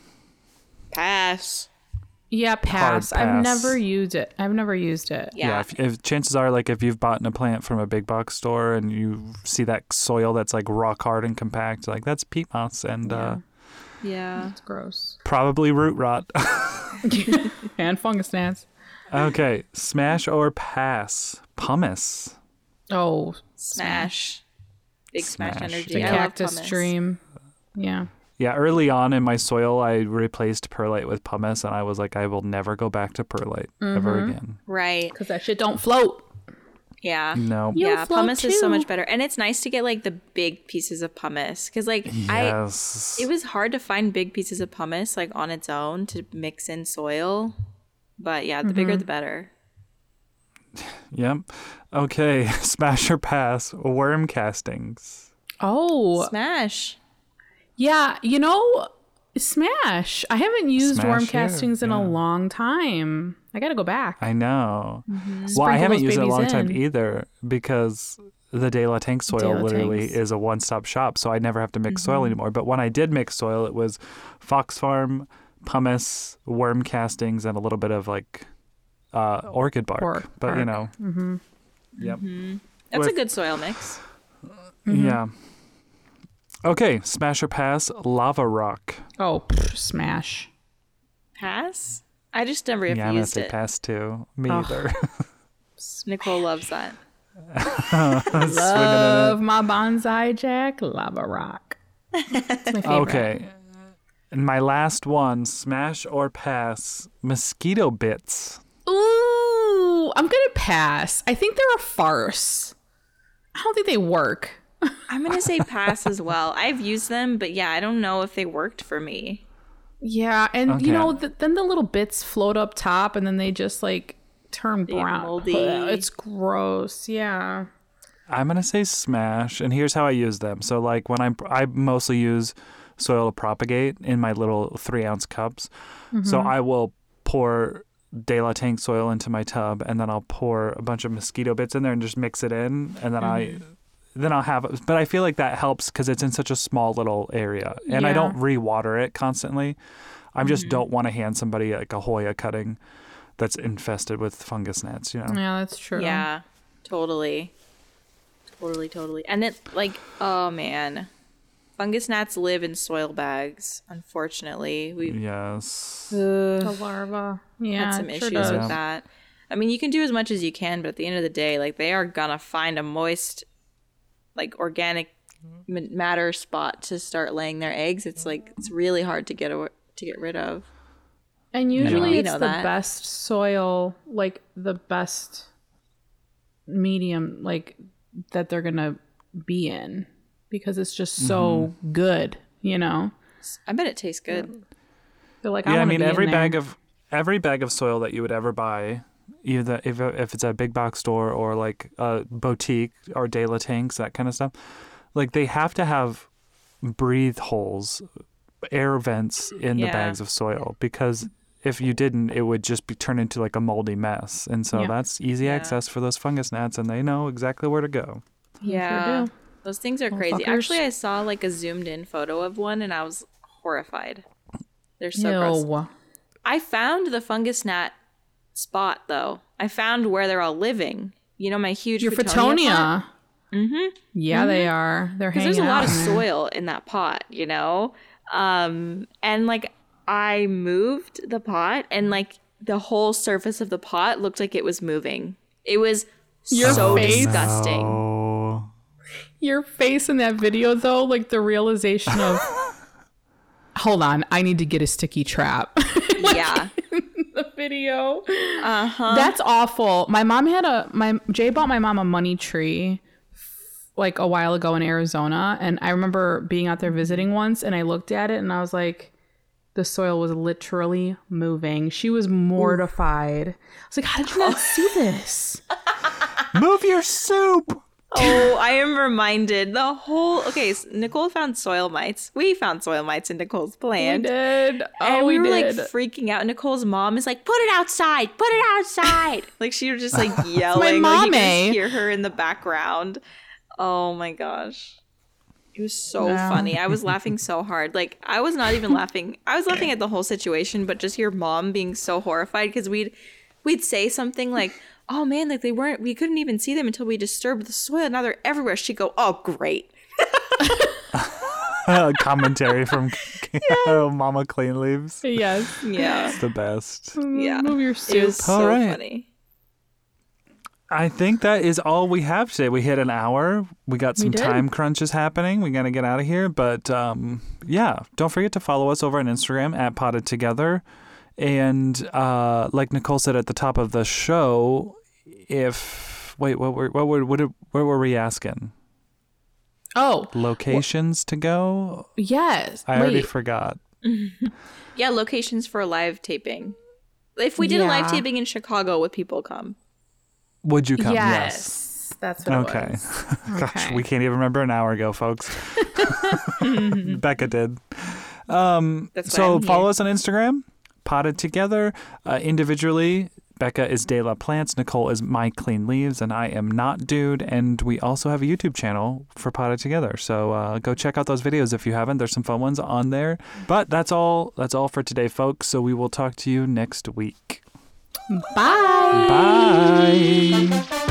Pass.
Yeah, pass.
pass.
I've never used it. I've never used it.
Yeah.
if, if chances are, like if you've bought a plant from a big box store and you see that soil that's like rock hard and compact, like that's peat moss and uh,
Yeah.
It's gross.
probably root rot.
And fungus gnats.
Okay, smash or pass pumice.
Oh,
Smash. Big smash,
Smash.
energy.
the
Yeah.
I love
cactus
pumice.
dream. Yeah.
Yeah, early on in my soil, I replaced perlite with pumice, and I was like, I will never go back to perlite ever again.
Right.
Because that shit don't float.
Yeah.
No.
You'll
yeah,
float
pumice is so
too.
much better, and it's nice to get like the big pieces of pumice because like I
Yes.
it was hard to find big pieces of pumice like on its own to mix in soil, but yeah, the bigger the better.
Yep. Okay. Smash or pass. Worm castings.
Oh,
Smash.
yeah. You know, Smash. I haven't used
Smash
worm
here,
castings in
yeah.
a long time. I got to go back.
I know. Well, I
Sprinkle
haven't
those
used it in a long
babies
time
in.
either because the De La Tank soil
De La
literally
Tanks.
is a one-stop shop, so I never have to mix soil anymore. But when I did mix soil, it was Fox Farm, pumice, worm castings, and a little bit of like uh, orchid bark.
Pork
but you
bark.
know,
Mm-hmm.
yep,
That's
With-
a good soil mix.
yeah. Okay, smash or pass. Lava rock.
Oh, pff, Smash.
Pass? I just never have
Yeah, I'm gonna
used
say
it.
pass too. Me
Ugh.
either.
Nicole loves that.
Swimming in it.
Love my bonsai jack lava rock. It's my favorite.
Okay. And my last one, smash or pass, mosquito bits.
Ooh, I'm gonna pass. I think they're a farce. I don't think they work.
I'm going to say pass as well. I've used them, but yeah, I don't know if they worked for me.
Yeah, and
Okay.
you know, th- then the little bits float up top, and then they just like turn
They get
brown.
moldy.
Ugh, it's gross. Yeah.
I'm gonna say smash, and here's how I use them. So like when I'm, I mostly use soil to propagate in my little three ounce cups. So I will pour De La Tank soil into my tub, and then I'll pour a bunch of mosquito bits in there and just mix it in, and then I, then I'll have. But I feel like that helps because it's in such a small little area, and I
Yeah.
don't re-water it constantly. I just don't want to hand somebody like a Hoya cutting that's infested with fungus gnats. You know.
Yeah, that's true.
Yeah, totally. Totally, totally. And it, like, oh man. Fungus gnats live in soil bags, unfortunately. We've
Yes.
The larva. Yeah,
had some
it sure
issues
does.
with that. I mean, you can do as much as you can, but at the end of the day, like, they are gonna find a moist, like, organic m- matter spot to start laying their eggs. It's like, it's really hard to get awa- to get rid of.
And usually
We
it's
know
the
that.
best soil, like the best medium, like that they're gonna be in, because it's just so good, you know.
I bet it tastes good.
They're like, I
Yeah, I
wanna
mean
be in
every
there.
bag of every bag of soil that you would ever buy, either if if it's a big box store or like a boutique or De La Tanks, that kind of stuff, like they have to have breathe holes, air vents in the
Yeah.
bags of soil, because if you didn't, it would just be turned into like a moldy mess. And so
Yeah.
that's easy
Yeah.
access for those fungus gnats, and they know exactly where to go.
Yeah.
do.
Those things are crazy.
fuckers.
Actually, I saw like a zoomed in photo of one and I was horrified. They're so gross.
Ew.
I found the fungus gnat spot though. I found where they're all living. You know, my huge
Your
Fittonia pot?
Fittonia. Mm-hmm. Yeah, they are. They're
Because
hanging
there's a lot
out
of
in there.
soil in that pot, you know? Um, and like I moved the pot and like the whole surface of the pot looked like it was moving. It was
Your
so
face?
disgusting.
Oh,
Your face in that video, though, like the realization of, hold on, I need to get a sticky trap.
Yeah.
The video.
Uh-huh.
That's awful. My mom had a my Jay bought my mom a money tree like a while ago in Arizona, and I remember being out there visiting once, and I looked at it and I was like, the soil was literally moving. She was mortified. I was like, how did you not see this?
move your soup.
Oh, I am reminded the whole. Okay, so Nicole found soil mites. We found soil mites in Nicole's
We
plant.
did. Oh,
And we,
we,
were
did.
like freaking out. Nicole's mom is like, "Put it outside! Put it outside!" Like she was just like yelling. Like you
mommy.
could hear her in the background. Oh my gosh, it was so
Yeah.
funny. I was laughing so hard. Like I was not even laughing. I was laughing at the whole situation, but just your mom being so horrified because we'd we'd say something like, "Oh man, like they weren't. We couldn't even see them until we disturbed the soil. Now they're everywhere." She'd go, "Oh great."
Commentary from Mama Clean Leaves.
yes.
Yeah,
It's the best.
yeah.
Move your
It
soup.
was
All
so
right.
funny.
I think that is all we have today. We hit an hour. We got some
did.
time crunches happening. We got to get out of here. But um, yeah, don't forget to follow us over on Instagram at Potted Together. And uh, like Nicole said at the top of the show, if wait, what were what were what, did- what were we asking?
Oh,
Locations to go?
yes.
I already
Wait.
forgot.
Yeah, locations for live taping. If we did a live
Yeah.
taping in Chicago, would people come?
Would you come?
Yes.
Yes.
That's what
Okay.
it was.
Gosh,
Okay.
we can't even remember an hour ago, folks. Becca did. Um,
That's why
so
I'm
follow
here.
us on Instagram, Potted Together. Uh, individually, Becca is De La Plants, Nicole is My Clean Leaves, and I am Not Dude. And we also have a YouTube channel for Potted Together. So uh, go check out those videos if you haven't. There's some fun ones on there. But that's all. That's all for today, folks. So we will talk to you next week.
Bye.
Bye.